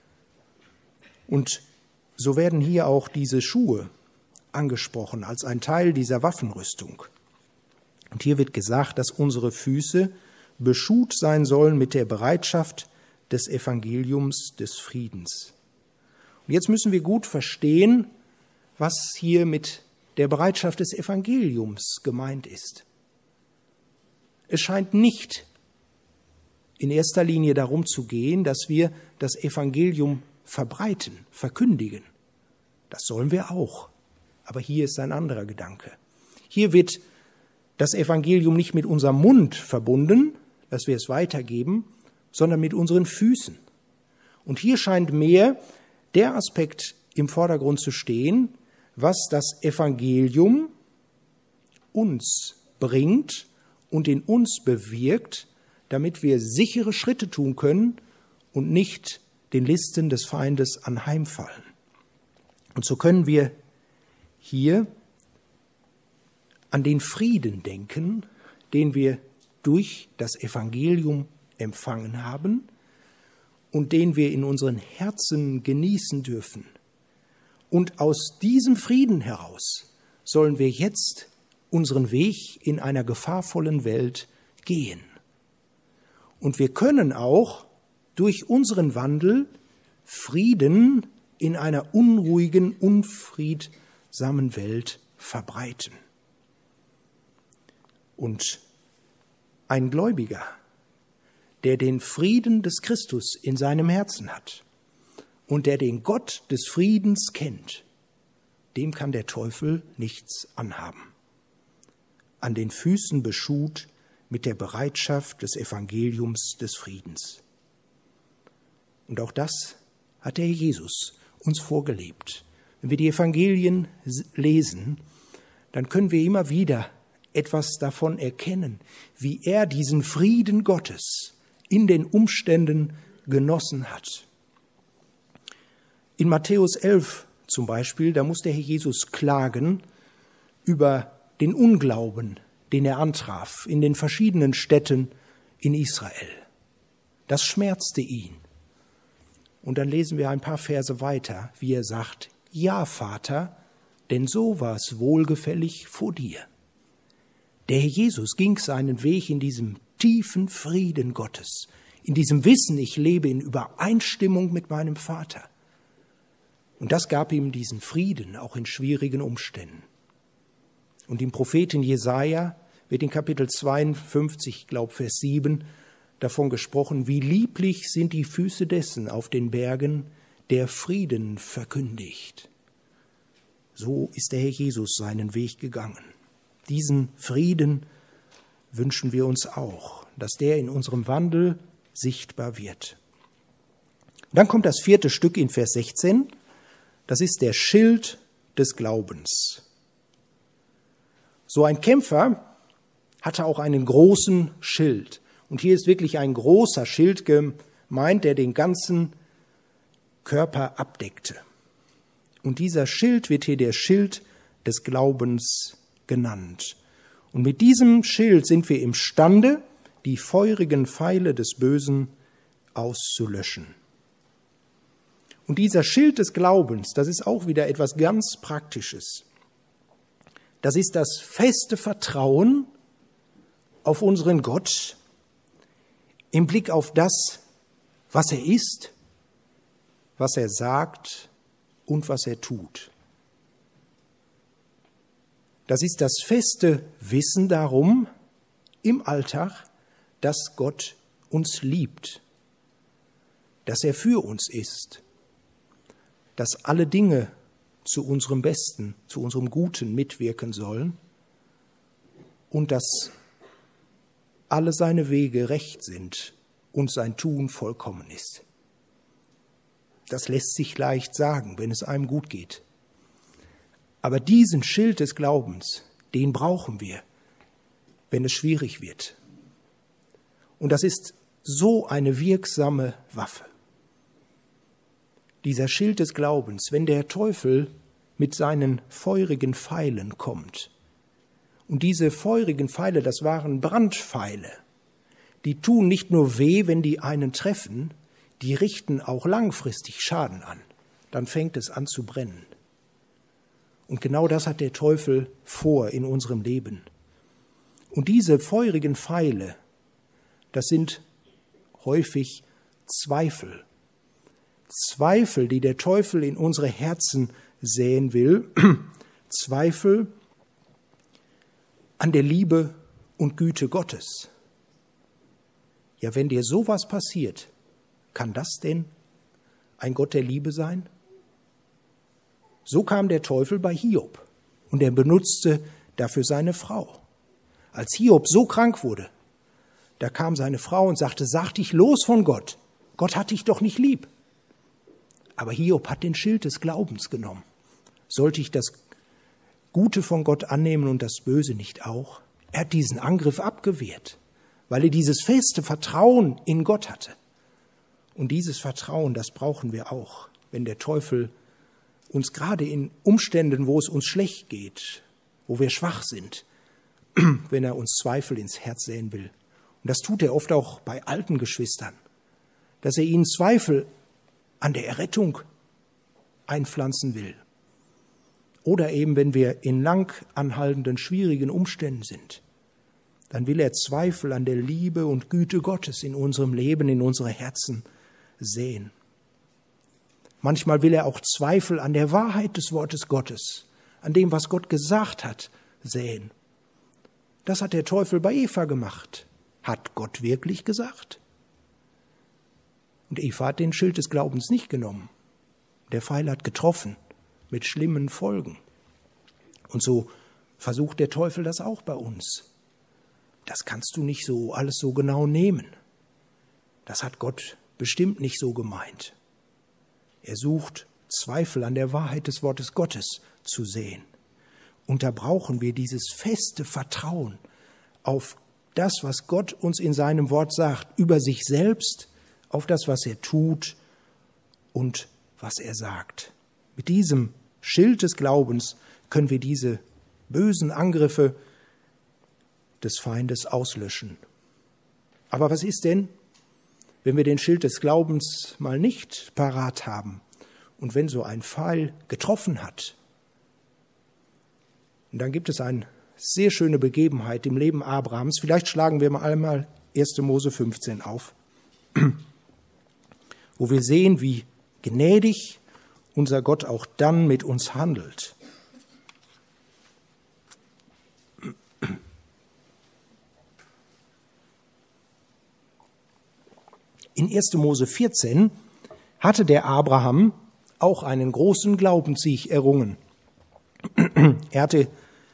Und so werden hier auch diese Schuhe angesprochen als ein Teil dieser Waffenrüstung. Und hier wird gesagt, dass unsere Füße beschut sein sollen mit der Bereitschaft des Evangeliums des Friedens. Und jetzt müssen wir gut verstehen, was hier mit der Bereitschaft des Evangeliums gemeint ist. Es scheint nicht in erster Linie darum zu gehen, dass wir das Evangelium verbreiten, verkündigen. Das sollen wir auch. Aber hier ist ein anderer Gedanke. Hier wird das Evangelium nicht mit unserem Mund verbunden, dass wir es weitergeben, sondern mit unseren Füßen. Und hier scheint mehr der Aspekt im Vordergrund zu stehen, was das Evangelium uns bringt und in uns bewirkt, damit wir sichere Schritte tun können und nicht den Listen des Feindes anheimfallen. Und so können wir hier an den Frieden denken, den wir durch das Evangelium empfangen haben und den wir in unseren Herzen genießen dürfen. Und aus diesem Frieden heraus sollen wir jetzt unseren Weg in einer gefahrvollen Welt gehen. Und wir können auch durch unseren Wandel Frieden in einer unruhigen, unfriedsamen Welt verbreiten. Und ein Gläubiger, der den Frieden des Christus in seinem Herzen hat und der den Gott des Friedens kennt, dem kann der Teufel nichts anhaben. An den Füßen beschut mit der Bereitschaft des Evangeliums des Friedens. Und auch das hat der Jesus uns vorgelebt. Wenn wir die Evangelien lesen, dann können wir immer wieder etwas davon erkennen, wie er diesen Frieden Gottes in den Umständen genossen hat. In Matthäus elf zum Beispiel, da muss der Herr Jesus klagen über den Unglauben, den er antraf in den verschiedenen Städten in Israel. Das schmerzte ihn. Und dann lesen wir ein paar Verse weiter, wie er sagt, ja, Vater, denn so war es wohlgefällig vor dir. Der Herr Jesus ging seinen Weg in diesem tiefen Frieden Gottes, in diesem Wissen, ich lebe in Übereinstimmung mit meinem Vater. Und das gab ihm diesen Frieden, auch in schwierigen Umständen. Und im Propheten Jesaja wird in Kapitel zweiundfünfzig, glaube Vers sieben, davon gesprochen, wie lieblich sind die Füße dessen auf den Bergen, der Frieden verkündigt. So ist der Herr Jesus seinen Weg gegangen. Diesen Frieden wünschen wir uns auch, dass der in unserem Wandel sichtbar wird. Dann kommt das vierte Stück in Vers sechzehn. Das ist der Schild des Glaubens. So ein Kämpfer hatte auch einen großen Schild. Und hier ist wirklich ein großer Schild gemeint, der den ganzen Körper abdeckte. Und dieser Schild wird hier der Schild des Glaubens genannt. Und mit diesem Schild sind wir imstande, die feurigen Pfeile des Bösen auszulöschen. Und dieser Schild des Glaubens, das ist auch wieder etwas ganz Praktisches. Das ist das feste Vertrauen auf unseren Gott im Blick auf das, was er ist, was er sagt und was er tut. Das ist das feste Wissen darum im Alltag, dass Gott uns liebt, dass er für uns ist, dass alle Dinge zu unserem Besten, zu unserem Guten mitwirken sollen und dass alle seine Wege recht sind und sein Tun vollkommen ist. Das lässt sich leicht sagen, wenn es einem gut geht. Aber diesen Schild des Glaubens, den brauchen wir, wenn es schwierig wird. Und das ist so eine wirksame Waffe. Dieser Schild des Glaubens, wenn der Teufel mit seinen feurigen Pfeilen kommt. Und diese feurigen Pfeile, das waren Brandpfeile. Die tun nicht nur weh, wenn die einen treffen, die richten auch langfristig Schaden an. Dann fängt es an zu brennen. Und genau das hat der Teufel vor in unserem Leben. Und diese feurigen Pfeile, das sind häufig Zweifel. Zweifel, die der Teufel in unsere Herzen säen will. Zweifel an der Liebe und Güte Gottes. Ja, wenn dir sowas passiert, kann das denn ein Gott der Liebe sein? So kam der Teufel bei Hiob und er benutzte dafür seine Frau. Als Hiob so krank wurde, da kam seine Frau und sagte, sag dich los von Gott. Gott hat dich doch nicht lieb. Aber Hiob hat den Schild des Glaubens genommen. Sollte ich das Gute von Gott annehmen und das Böse nicht auch? Er hat diesen Angriff abgewehrt, weil er dieses feste Vertrauen in Gott hatte. Und dieses Vertrauen, das brauchen wir auch, wenn der Teufel uns gerade in Umständen, wo es uns schlecht geht, wo wir schwach sind, wenn er uns Zweifel ins Herz säen will. Und das tut er oft auch bei alten Geschwistern, dass er ihnen Zweifel an der Errettung einpflanzen will. Oder eben, wenn wir in lang anhaltenden, schwierigen Umständen sind, dann will er Zweifel an der Liebe und Güte Gottes in unserem Leben, in unsere Herzen säen. Manchmal will er auch Zweifel an der Wahrheit des Wortes Gottes, an dem, was Gott gesagt hat, säen. Das hat der Teufel bei Eva gemacht. Hat Gott wirklich gesagt? Und Eva hat den Schild des Glaubens nicht genommen. Der Pfeil hat getroffen mit schlimmen Folgen. Und so versucht der Teufel das auch bei uns. Das kannst du nicht so alles so genau nehmen. Das hat Gott bestimmt nicht so gemeint. Er sucht, Zweifel an der Wahrheit des Wortes Gottes zu säen. Und da brauchen wir dieses feste Vertrauen auf das, was Gott uns in seinem Wort sagt, über sich selbst, auf das, was er tut und was er sagt. Mit diesem Schild des Glaubens können wir diese bösen Angriffe des Feindes auslöschen. Aber was ist denn, wenn wir den Schild des Glaubens mal nicht parat haben und wenn so ein Pfeil getroffen hat? Und dann gibt es eine sehr schöne Begebenheit im Leben Abrahams. Vielleicht schlagen wir mal einmal erster Mose fünfzehn auf, wo wir sehen, wie gnädig unser Gott auch dann mit uns handelt. In erster Mose vierzehn hatte der Abraham auch einen großen Glaubenssieg errungen. Er hatte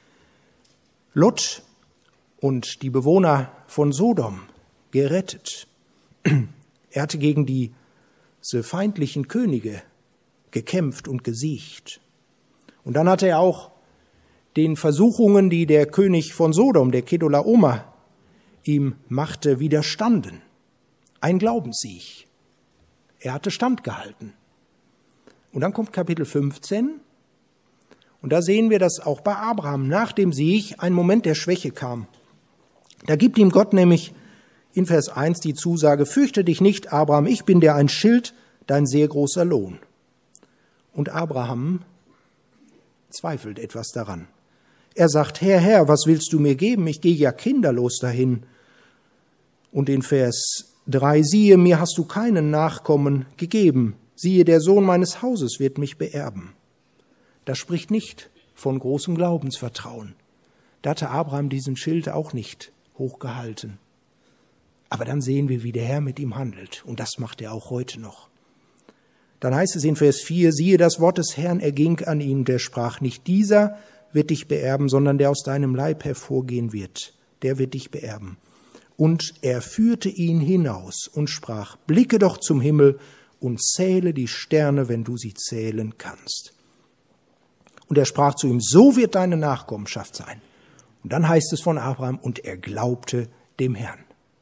Lot und die Bewohner von Sodom gerettet. Er hatte gegen diese feindlichen Könige gekämpft und gesiegt. Und dann hatte er auch den Versuchungen, die der König von Sodom, der Kedorlaomer, ihm machte, widerstanden. Ein Glaubenssieg. Er hatte standgehalten. Und dann kommt Kapitel fünfzehn. Und da sehen wir, dass auch bei Abraham nach dem Sieg ein Moment der Schwäche kam. Da gibt ihm Gott nämlich in Vers eins die Zusage, fürchte dich nicht, Abraham, ich bin dir ein Schild, dein sehr großer Lohn. Und Abraham zweifelt etwas daran. Er sagt, Herr, Herr, was willst du mir geben? Ich gehe ja kinderlos dahin. Und in Vers drei, siehe, mir hast du keinen Nachkommen gegeben. Siehe, der Sohn meines Hauses wird mich beerben. Das spricht nicht von großem Glaubensvertrauen. da hatte Abraham diesen Schild auch nicht hochgehalten. Aber dann sehen wir, wie der Herr mit ihm handelt. Und das macht er auch heute noch. Dann heißt es in Vers vier, siehe, das Wort des Herrn erging an ihn, der sprach, nicht dieser wird dich beerben, sondern der aus deinem Leib hervorgehen wird, der wird dich beerben. Und er führte ihn hinaus und sprach, blicke doch zum Himmel und zähle die Sterne, wenn du sie zählen kannst. Und er sprach zu ihm, so wird deine Nachkommenschaft sein. Und dann heißt es von Abraham, und er glaubte dem Herrn.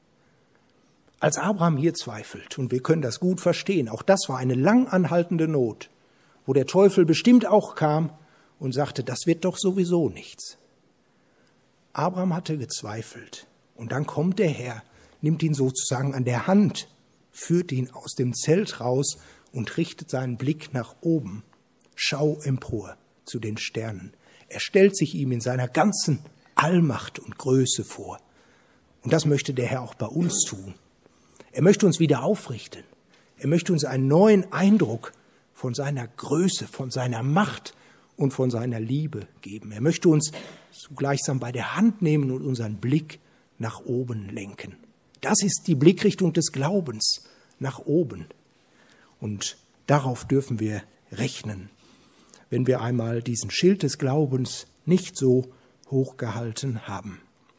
Als Abraham hier zweifelt, und wir können das gut verstehen, auch das war eine lang anhaltende Not, wo der Teufel bestimmt auch kam und sagte, das wird doch sowieso nichts. Abraham hatte gezweifelt und dann kommt der Herr, nimmt ihn sozusagen an der Hand, führt ihn aus dem Zelt raus und richtet seinen Blick nach oben. Schau empor zu den Sternen. Er stellt sich ihm in seiner ganzen Allmacht und Größe vor. Und das möchte der Herr auch bei uns tun. Er möchte uns wieder aufrichten. Er möchte uns einen neuen Eindruck von seiner Größe, von seiner Macht und von seiner Liebe geben. Er möchte uns so gleichsam bei der Hand nehmen und unseren Blick nach oben lenken. Das ist die Blickrichtung des Glaubens, nach oben. Und darauf dürfen wir rechnen, wenn wir einmal diesen Schild des Glaubens nicht so hochgehalten haben.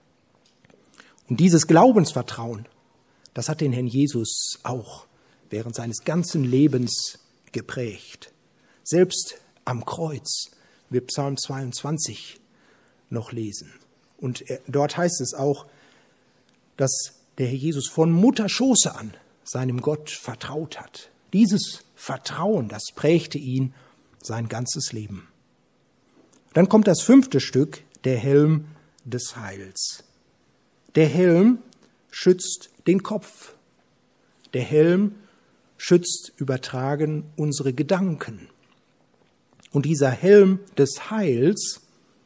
Und dieses Glaubensvertrauen, das hat den Herrn Jesus auch während seines ganzen Lebens geprägt. Selbst am Kreuz, wir Psalm zweiundzwanzig noch lesen. Und dort heißt es auch, dass der Herr Jesus von Mutterschoße an seinem Gott vertraut hat. Dieses Vertrauen, das prägte ihn sein ganzes Leben. Dann kommt das fünfte Stück, der Helm des Heils. Der Helm schützt den Kopf. Der Helm schützt übertragen unsere Gedanken. Und dieser Helm des Heils,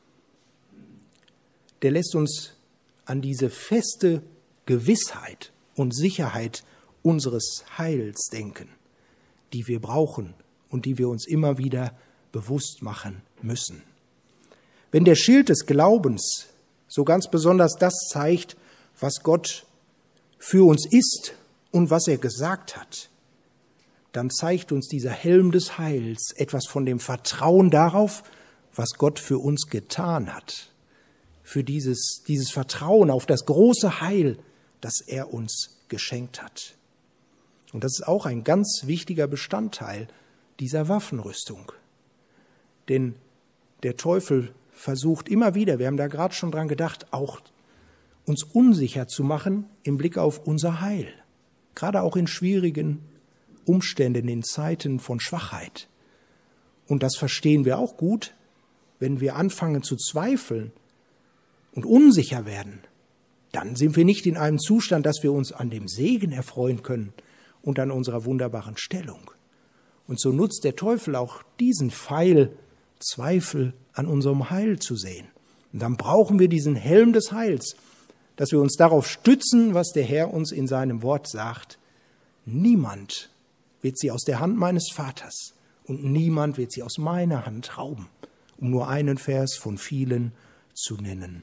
der lässt uns an diese feste Gewissheit und Sicherheit unseres Heils denken, die wir brauchen und die wir uns immer wieder bewusst machen müssen. Wenn der Schild des Glaubens so ganz besonders das zeigt, was Gott für uns ist und was er gesagt hat, dann zeigt uns dieser Helm des Heils etwas von dem Vertrauen darauf, was Gott für uns getan hat. Für dieses, dieses Vertrauen auf das große Heil, das er uns geschenkt hat. Und das ist auch ein ganz wichtiger Bestandteil dieser Waffenrüstung. Denn der Teufel versucht immer wieder, wir haben da gerade schon dran gedacht, auch uns unsicher zu machen im Blick auf unser Heil. Gerade auch in schwierigen Umständen, in Zeiten von Schwachheit. Und das verstehen wir auch gut, wenn wir anfangen zu zweifeln und unsicher werden. Dann sind wir nicht in einem Zustand, dass wir uns an dem Segen erfreuen können und an unserer wunderbaren Stellung. Und so nutzt der Teufel auch diesen Pfeil, Zweifel an unserem Heil zu sehen. Und dann brauchen wir diesen Helm des Heils, dass wir uns darauf stützen, was der Herr uns in seinem Wort sagt. Niemand wird sie aus der Hand meines Vaters und niemand wird sie aus meiner Hand rauben, um nur einen Vers von vielen zu nennen.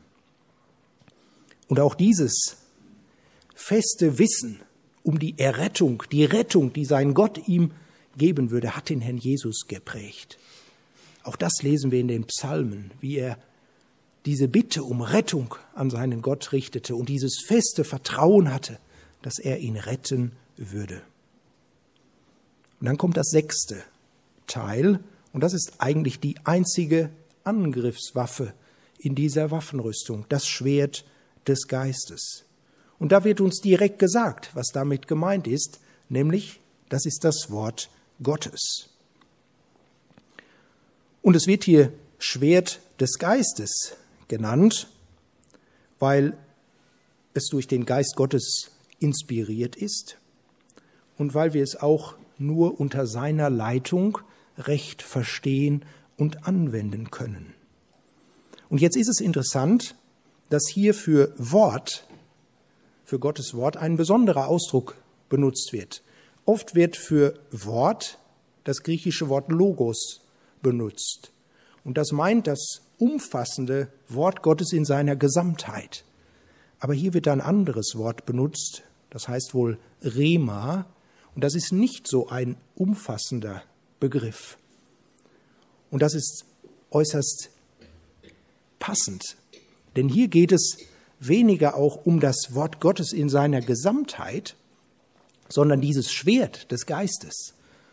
Und auch dieses feste Wissen um die Errettung, die Rettung, die sein Gott ihm geben würde, hat den Herrn Jesus geprägt. Auch das lesen wir in den Psalmen, wie er diese Bitte um Rettung an seinen Gott richtete und dieses feste Vertrauen hatte, dass er ihn retten würde. Und dann kommt das sechste Teil, und das ist eigentlich die einzige Angriffswaffe in dieser Waffenrüstung, das Schwert des Geistes. Und da wird uns direkt gesagt, was damit gemeint ist, nämlich, das ist das Wort Gottes. Und es wird hier Schwert des Geistes genannt, weil es durch den Geist Gottes inspiriert ist und weil wir es auch nur unter seiner Leitung recht verstehen und anwenden können. Und jetzt ist es interessant, dass hier für Wort, für Gottes Wort, ein besonderer Ausdruck benutzt wird. Oft wird für Wort das griechische Wort Logos benutzt. Und das meint das umfassende Wort Gottes in seiner Gesamtheit. Aber hier wird ein anderes Wort benutzt, das heißt wohl Rema, und das ist nicht so ein umfassender Begriff. Und das ist äußerst passend, denn hier geht es weniger auch um das Wort Gottes in seiner Gesamtheit, sondern dieses Schwert des Geistes.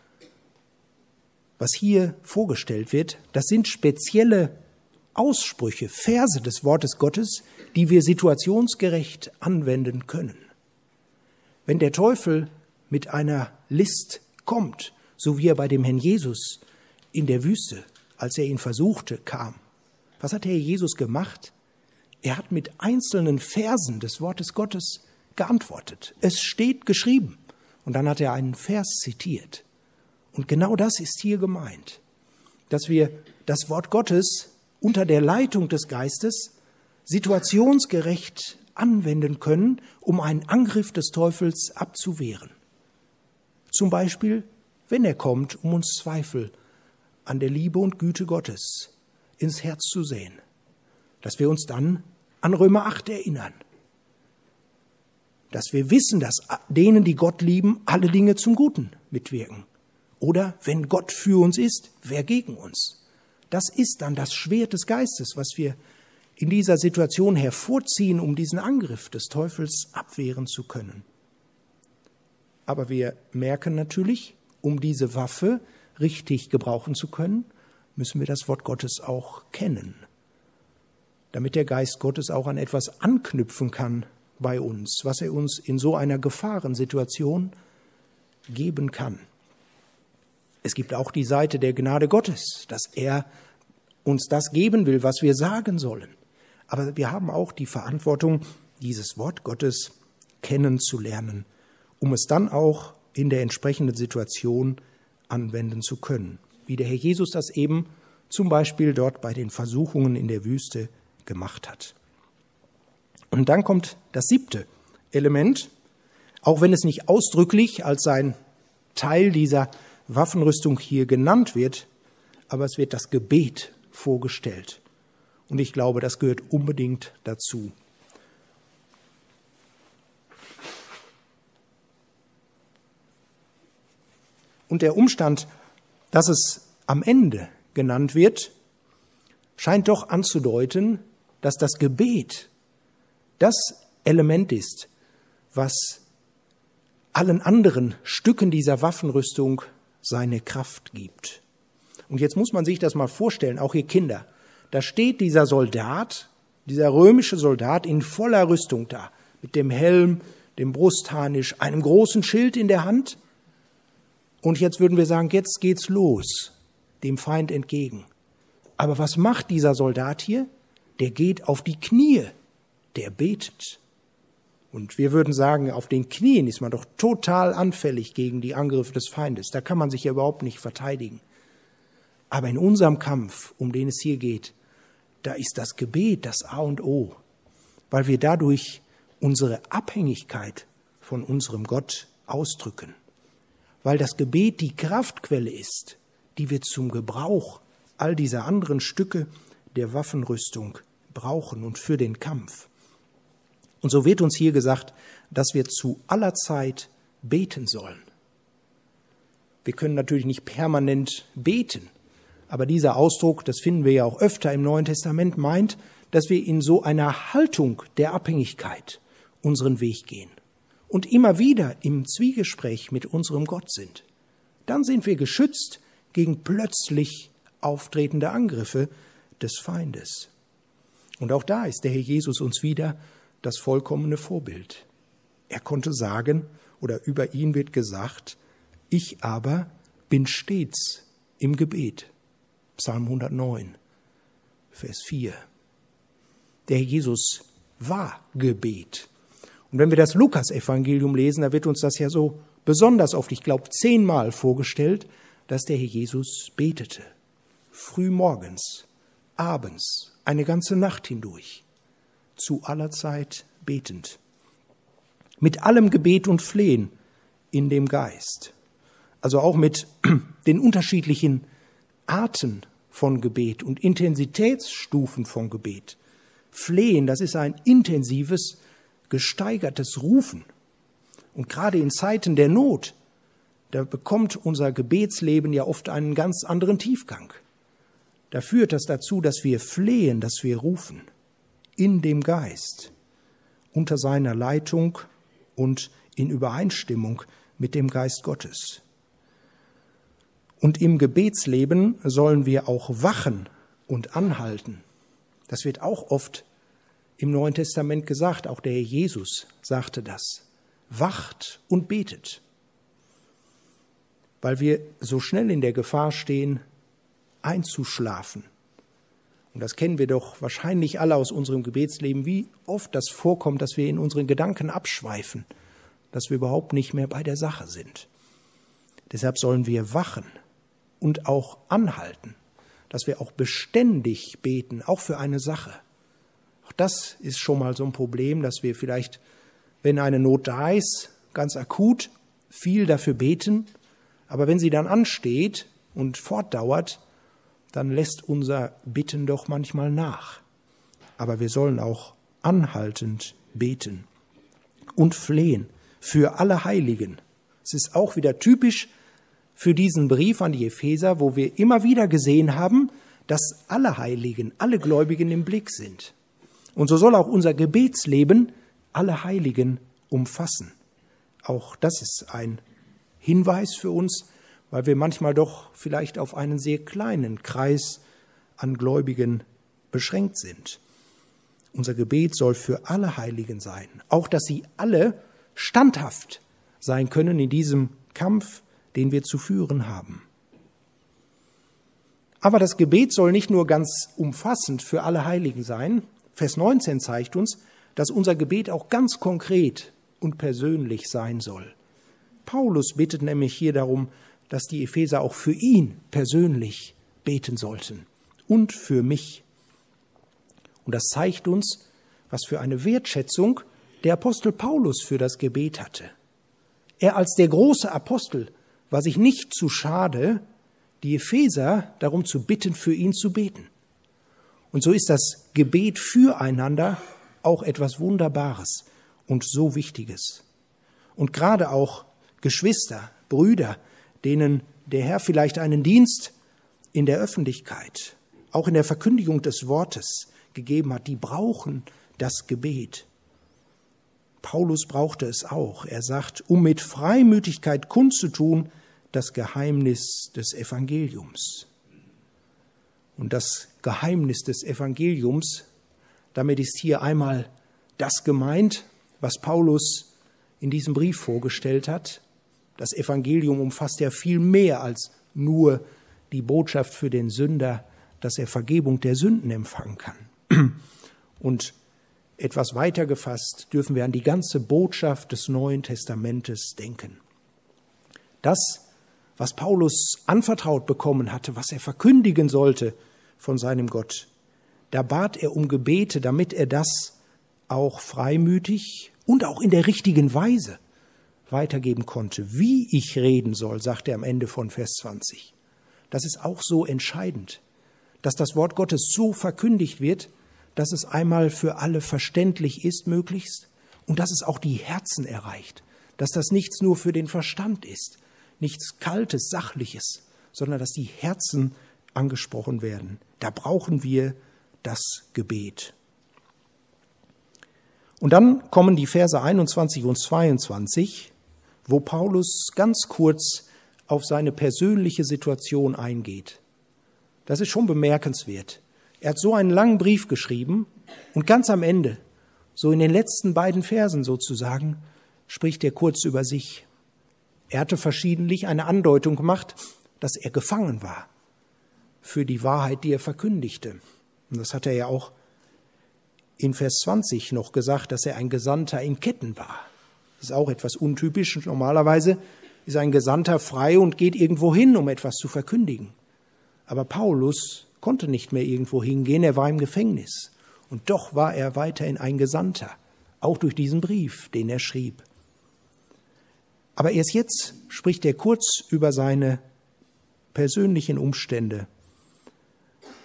Was hier vorgestellt wird, das sind spezielle Aussprüche, Verse des Wortes Gottes, die wir situationsgerecht anwenden können. Wenn der Teufel mit einer List kommt, so wie er bei dem Herrn Jesus in der Wüste, als er ihn versuchte, kam, was hat der Herr Jesus gemacht? Er hat mit einzelnen Versen des Wortes Gottes geantwortet. Es steht geschrieben. Und dann hat er einen Vers zitiert. Und genau das ist hier gemeint, dass wir das Wort Gottes unter der Leitung des Geistes situationsgerecht anwenden können, um einen Angriff des Teufels abzuwehren. Zum Beispiel, wenn er kommt, um uns Zweifel an der Liebe und Güte Gottes ins Herz zu säen, dass wir uns dann an Römer acht erinnern, dass wir wissen, dass denen, die Gott lieben, alle Dinge zum Guten mitwirken. Oder wenn Gott für uns ist, wer gegen uns? Das ist dann das Schwert des Geistes, was wir in dieser Situation hervorziehen, um diesen Angriff des Teufels abwehren zu können. Aber wir merken natürlich, um diese Waffe richtig gebrauchen zu können, müssen wir das Wort Gottes auch kennen, damit der Geist Gottes auch an etwas anknüpfen kann bei uns, was er uns in so einer Gefahrensituation geben kann. Es gibt auch die Seite der Gnade Gottes, dass er uns das geben will, was wir sagen sollen. Aber wir haben auch die Verantwortung, dieses Wort Gottes kennenzulernen, um es dann auch in der entsprechenden Situation anwenden zu können. Wie der Herr Jesus das eben zum Beispiel dort bei den Versuchungen in der Wüste gemacht hat. Und dann kommt das siebte Element, auch wenn es nicht ausdrücklich als ein Teil dieser Waffenrüstung hier genannt wird, aber es wird das Gebet vorgestellt. Und ich glaube, das gehört unbedingt dazu. Und der Umstand, dass es am Ende genannt wird, scheint doch anzudeuten, dass das Gebet das Element ist, was allen anderen Stücken dieser Waffenrüstung seine Kraft gibt. Und jetzt muss man sich das mal vorstellen, auch ihr Kinder. Da steht dieser Soldat, dieser römische Soldat in voller Rüstung da, mit dem Helm, dem Brustharnisch, einem großen Schild in der Hand. Und jetzt würden wir sagen, jetzt geht's los, dem Feind entgegen. Aber was macht dieser Soldat hier? Der geht auf die Knie, der betet. Und wir würden sagen, auf den Knien ist man doch total anfällig gegen die Angriffe des Feindes. Da kann man sich ja überhaupt nicht verteidigen. Aber in unserem Kampf, um den es hier geht, da ist das Gebet das A und O, weil wir dadurch unsere Abhängigkeit von unserem Gott ausdrücken. Weil das Gebet die Kraftquelle ist, die wir zum Gebrauch all dieser anderen Stücke der Waffenrüstung brauchen und für den Kampf. Und so wird uns hier gesagt, dass wir zu aller Zeit beten sollen. Wir können natürlich nicht permanent beten, aber dieser Ausdruck, das finden wir ja auch öfter im Neuen Testament, meint, dass wir in so einer Haltung der Abhängigkeit unseren Weg gehen und immer wieder im Zwiegespräch mit unserem Gott sind. Dann sind wir geschützt gegen plötzlich auftretende Angriffe des Feindes. Und auch da ist der Herr Jesus uns wieder das vollkommene Vorbild. Er konnte sagen, oder über ihn wird gesagt, ich aber bin stets im Gebet. Psalm hundertneun, Vers vier. Der Herr Jesus war Gebet. Und wenn wir das Lukas-Evangelium lesen, da wird uns das ja so besonders oft, ich glaube zehnmal vorgestellt, dass der Herr Jesus betete. Früh morgens, abends, eine ganze Nacht hindurch. Zu aller Zeit betend. Mit allem Gebet und Flehen in dem Geist. Also auch mit den unterschiedlichen Arten von Gebet und Intensitätsstufen von Gebet. Flehen, das ist ein intensives, gesteigertes Rufen. Und gerade in Zeiten der Not, da bekommt unser Gebetsleben ja oft einen ganz anderen Tiefgang. Da führt das dazu, dass wir flehen, dass wir rufen, in dem Geist, unter seiner Leitung und in Übereinstimmung mit dem Geist Gottes. Und im Gebetsleben sollen wir auch wachen und anhalten. Das wird auch oft im Neuen Testament gesagt, auch der Herr Jesus sagte das. Wacht und betet, weil wir so schnell in der Gefahr stehen, einzuschlafen. Und das kennen wir doch wahrscheinlich alle aus unserem Gebetsleben, wie oft das vorkommt, dass wir in unseren Gedanken abschweifen, dass wir überhaupt nicht mehr bei der Sache sind. Deshalb sollen wir wachen und auch anhalten, dass wir auch beständig beten, auch für eine Sache. Auch das ist schon mal so ein Problem, dass wir vielleicht, wenn eine Not da ist, ganz akut viel dafür beten, aber wenn sie dann ansteht und fortdauert, dann lässt unser Bitten doch manchmal nach. Aber wir sollen auch anhaltend beten und flehen für alle Heiligen. Es ist auch wieder typisch für diesen Brief an die Epheser, wo wir immer wieder gesehen haben, dass alle Heiligen, alle Gläubigen im Blick sind. Und so soll auch unser Gebetsleben alle Heiligen umfassen. Auch das ist ein Hinweis für uns, weil wir manchmal doch vielleicht auf einen sehr kleinen Kreis an Gläubigen beschränkt sind. Unser Gebet soll für alle Heiligen sein, auch dass sie alle standhaft sein können in diesem Kampf, den wir zu führen haben. Aber das Gebet soll nicht nur ganz umfassend für alle Heiligen sein. Vers neunzehn zeigt uns, dass unser Gebet auch ganz konkret und persönlich sein soll. Paulus bittet nämlich hier darum, dass die Epheser auch für ihn persönlich beten sollten und für mich. Und das zeigt uns, was für eine Wertschätzung der Apostel Paulus für das Gebet hatte. Er als der große Apostel war sich nicht zu schade, die Epheser darum zu bitten, für ihn zu beten. Und so ist das Gebet füreinander auch etwas Wunderbares und so Wichtiges. Und gerade auch Geschwister, Brüder, denen der Herr vielleicht einen Dienst in der Öffentlichkeit, auch in der Verkündigung des Wortes gegeben hat, die brauchen das Gebet. Paulus brauchte es auch. Er sagt, um mit Freimütigkeit kundzutun, das Geheimnis des Evangeliums. Und das Geheimnis des Evangeliums, damit ist hier einmal das gemeint, was Paulus in diesem Brief vorgestellt hat. Das Evangelium umfasst ja viel mehr als nur die Botschaft für den Sünder, dass er Vergebung der Sünden empfangen kann. Und etwas weiter gefasst dürfen wir an die ganze Botschaft des Neuen Testamentes denken. Das, was Paulus anvertraut bekommen hatte, was er verkündigen sollte von seinem Gott, da bat er um Gebete, damit er das auch freimütig und auch in der richtigen Weise weitergeben konnte. Wie ich reden soll, sagt er am Ende von Vers zwanzig. Das ist auch so entscheidend, dass das Wort Gottes so verkündigt wird, dass es einmal für alle verständlich ist möglichst und dass es auch die Herzen erreicht, dass das nichts nur für den Verstand ist, nichts Kaltes, Sachliches, sondern dass die Herzen angesprochen werden. Da brauchen wir das Gebet. Und dann kommen die Verse einundzwanzig und zweiundzwanzig, wo Paulus ganz kurz auf seine persönliche Situation eingeht. Das ist schon bemerkenswert. Er hat so einen langen Brief geschrieben und ganz am Ende, so in den letzten beiden Versen sozusagen, spricht er kurz über sich. Er hatte verschiedentlich eine Andeutung gemacht, dass er gefangen war für die Wahrheit, die er verkündigte. Und das hat er ja auch in Vers zwanzig noch gesagt, dass er ein Gesandter in Ketten war. Das ist auch etwas untypisch. Normalerweise ist ein Gesandter frei und geht irgendwo hin, um etwas zu verkündigen. Aber Paulus konnte nicht mehr irgendwo hingehen, er war im Gefängnis. Und doch war er weiterhin ein Gesandter, auch durch diesen Brief, den er schrieb. Aber erst jetzt spricht er kurz über seine persönlichen Umstände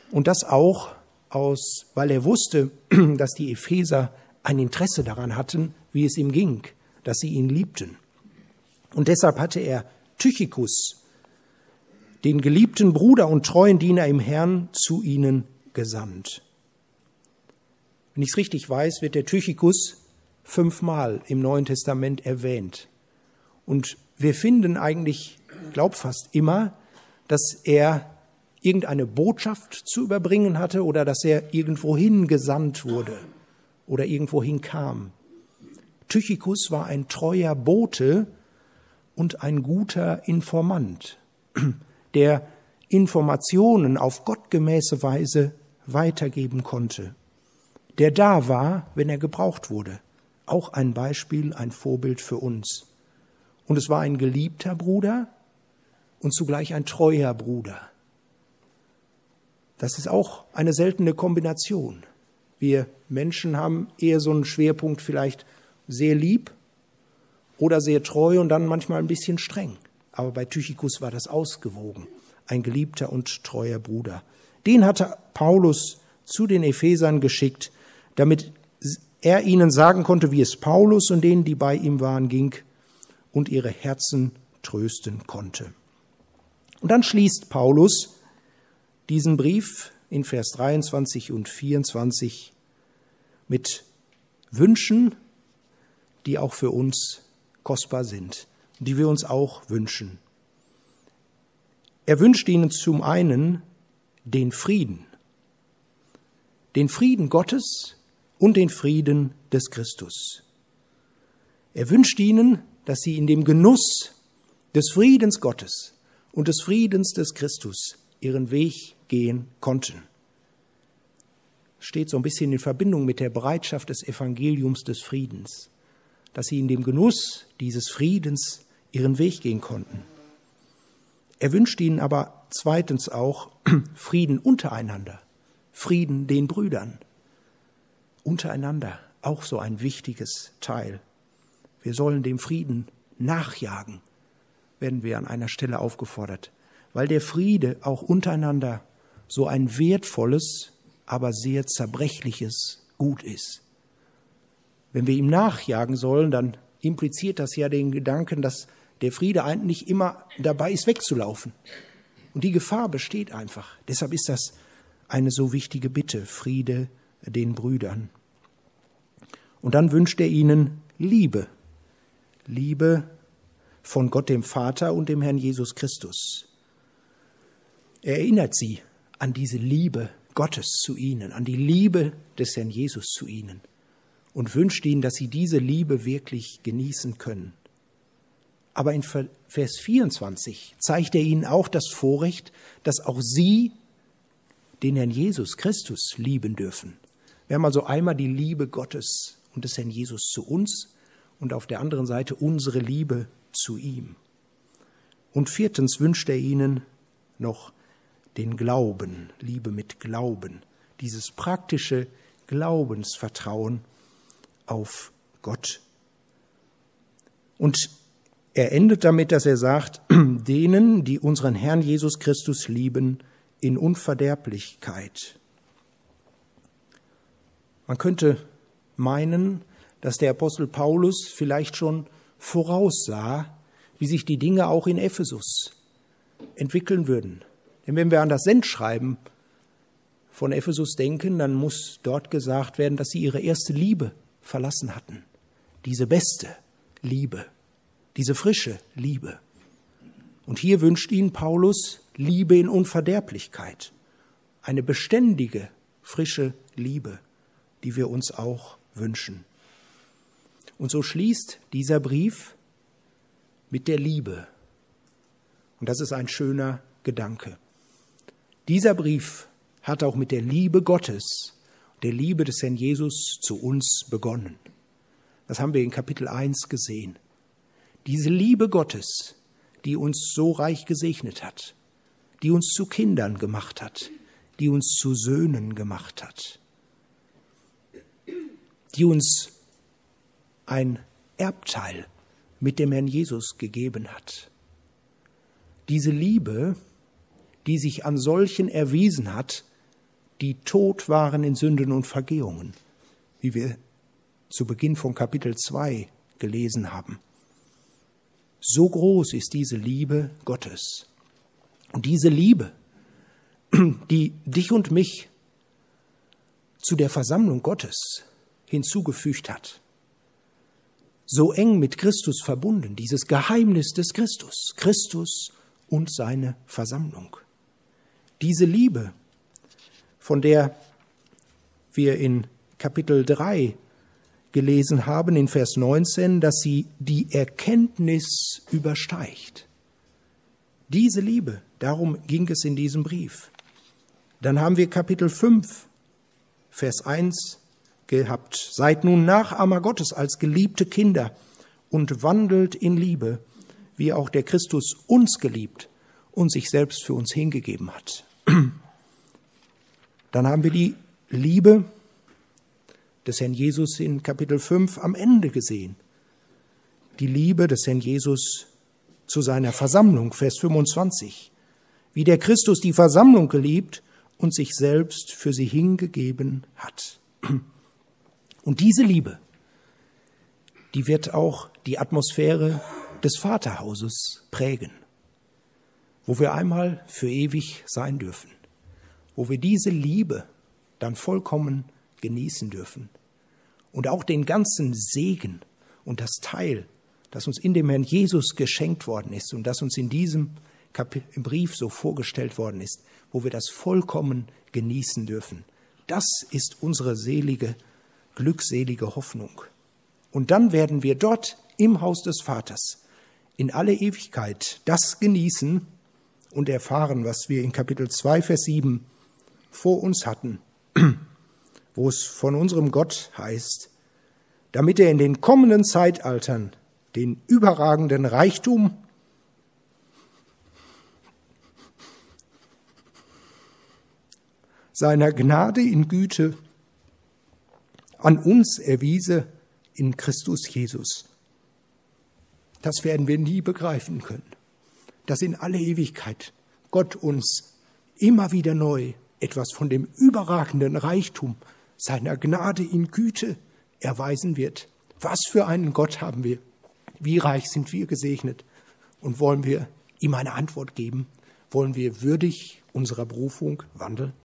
Und das auch aus, weil er wusste, dass die Epheser ein Interesse daran hatten, wie es ihm ging, dass sie ihn liebten. Und deshalb hatte er Tychikus, den geliebten Bruder und treuen Diener im Herrn, zu ihnen gesandt. Wenn ich es richtig weiß, wird der Tychikus fünfmal im Neuen Testament erwähnt. Und wir finden eigentlich, ich glaube fast immer, dass er irgendeine Botschaft zu überbringen hatte oder dass er irgendwohin gesandt wurde oder irgendwohin kam. Tychikus war ein treuer Bote und ein guter Informant, der Informationen auf gottgemäße Weise weitergeben konnte, der da war, wenn er gebraucht wurde. Auch ein Beispiel, ein Vorbild für uns. Und es war ein geliebter Bruder und zugleich ein treuer Bruder. Das ist auch eine seltene Kombination. Wir Menschen haben eher so einen Schwerpunkt vielleicht sehr lieb oder sehr treu und dann manchmal ein bisschen streng. Aber bei Tychikus war das ausgewogen. Ein geliebter und treuer Bruder. Den hatte Paulus zu den Ephesern geschickt, damit er ihnen sagen konnte, wie es Paulus und denen, die bei ihm waren, ging und ihre Herzen trösten konnte. Und dann schließt Paulus diesen Brief in Vers dreiundzwanzig und vierundzwanzig mit Wünschen, die auch für uns kostbar sind, die wir uns auch wünschen. Er wünscht ihnen zum einen den Frieden, den Frieden Gottes und den Frieden des Christus. Er wünscht ihnen, dass sie in dem Genuss des Friedens Gottes und des Friedens des Christus ihren Weg gehen konnten. Steht so ein bisschen in Verbindung mit der Bereitschaft des Evangeliums des Friedens, dass sie in dem Genuss dieses Friedens ihren Weg gehen konnten. Er wünscht ihnen aber zweitens auch Frieden untereinander, Frieden den Brüdern, untereinander, auch so ein wichtiges Teil. Wir sollen dem Frieden nachjagen, werden wir an einer Stelle aufgefordert, weil der Friede auch untereinander so ein wertvolles, aber sehr zerbrechliches Gut ist. Wenn wir ihm nachjagen sollen, dann impliziert das ja den Gedanken, dass der Friede eigentlich immer dabei ist, wegzulaufen. Und die Gefahr besteht einfach. Deshalb ist das eine so wichtige Bitte, Friede den Brüdern. Und dann wünscht er ihnen Liebe. Liebe von Gott dem Vater und dem Herrn Jesus Christus. Er erinnert sie an diese Liebe Gottes zu ihnen, an die Liebe des Herrn Jesus zu ihnen und wünscht ihnen, dass sie diese Liebe wirklich genießen können. Aber in Vers vierundzwanzig zeigt er ihnen auch das Vorrecht, dass auch sie den Herrn Jesus Christus lieben dürfen. Wir haben also einmal die Liebe Gottes und des Herrn Jesus zu uns und auf der anderen Seite unsere Liebe zu ihm. Und viertens wünscht er ihnen noch den Glauben, Liebe mit Glauben, dieses praktische Glaubensvertrauen auf Gott. Und er endet damit, dass er sagt, denen, die unseren Herrn Jesus Christus lieben, in Unverderblichkeit. Man könnte meinen, dass der Apostel Paulus vielleicht schon voraussah, wie sich die Dinge auch in Ephesus entwickeln würden. Denn wenn wir an das Sendschreiben von Ephesus denken, dann muss dort gesagt werden, dass sie ihre erste Liebe verlassen hatten. Diese beste Liebe, diese frische Liebe. Und hier wünscht ihnen Paulus Liebe in Unverderblichkeit. Eine beständige, frische Liebe, die wir uns auch wünschen. Und so schließt dieser Brief mit der Liebe. Und das ist ein schöner Gedanke. Dieser Brief hat auch mit der Liebe Gottes, der Liebe des Herrn Jesus zu uns begonnen. Das haben wir in Kapitel eins gesehen. Diese Liebe Gottes, die uns so reich gesegnet hat, die uns zu Kindern gemacht hat, die uns zu Söhnen gemacht hat, die uns ein Erbteil mit dem Herrn Jesus gegeben hat. Diese Liebe, die sich an solchen erwiesen hat, die tot waren in Sünden und Vergehungen, wie wir zu Beginn von Kapitel zwei gelesen haben. So groß ist diese Liebe Gottes. Und diese Liebe, die dich und mich zu der Versammlung Gottes hinzugefügt hat, so eng mit Christus verbunden, dieses Geheimnis des Christus, Christus und seine Versammlung. Diese Liebe, von der wir in Kapitel drei gelesen haben, in Vers neunzehn, dass sie die Erkenntnis übersteigt. Diese Liebe, darum ging es in diesem Brief. Dann haben wir Kapitel fünf, Vers eins gehabt. Seid nun Nachahmer Gottes als geliebte Kinder und wandelt in Liebe, wie auch der Christus uns geliebt und sich selbst für uns hingegeben hat. Dann haben wir die Liebe des Herrn Jesus in Kapitel fünf am Ende gesehen. Die Liebe des Herrn Jesus zu seiner Versammlung, Vers fünfundzwanzig. Wie der Christus die Versammlung geliebt und sich selbst für sie hingegeben hat. Und diese Liebe, die wird auch die Atmosphäre des Vaterhauses prägen, wo wir einmal für ewig sein dürfen, wo wir diese Liebe dann vollkommen genießen dürfen und auch den ganzen Segen und das Teil, das uns in dem Herrn Jesus geschenkt worden ist und das uns in diesem Kapitel, im Brief so vorgestellt worden ist, wo wir das vollkommen genießen dürfen. Das ist unsere selige, glückselige Hoffnung. Und dann werden wir dort im Haus des Vaters in alle Ewigkeit das genießen und erfahren, was wir in Kapitel zwei, Vers sieben vor uns hatten, wo es von unserem Gott heißt, damit er in den kommenden Zeitaltern den überragenden Reichtum seiner Gnade in Güte an uns erwiese in Christus Jesus. Das werden wir nie begreifen können, dass in alle Ewigkeit Gott uns immer wieder neu etwas von dem überragenden Reichtum seiner Gnade in Güte erweisen wird. Was für einen Gott haben wir? Wie reich sind wir gesegnet? Und wollen wir ihm eine Antwort geben? Wollen wir würdig unserer Berufung wandeln?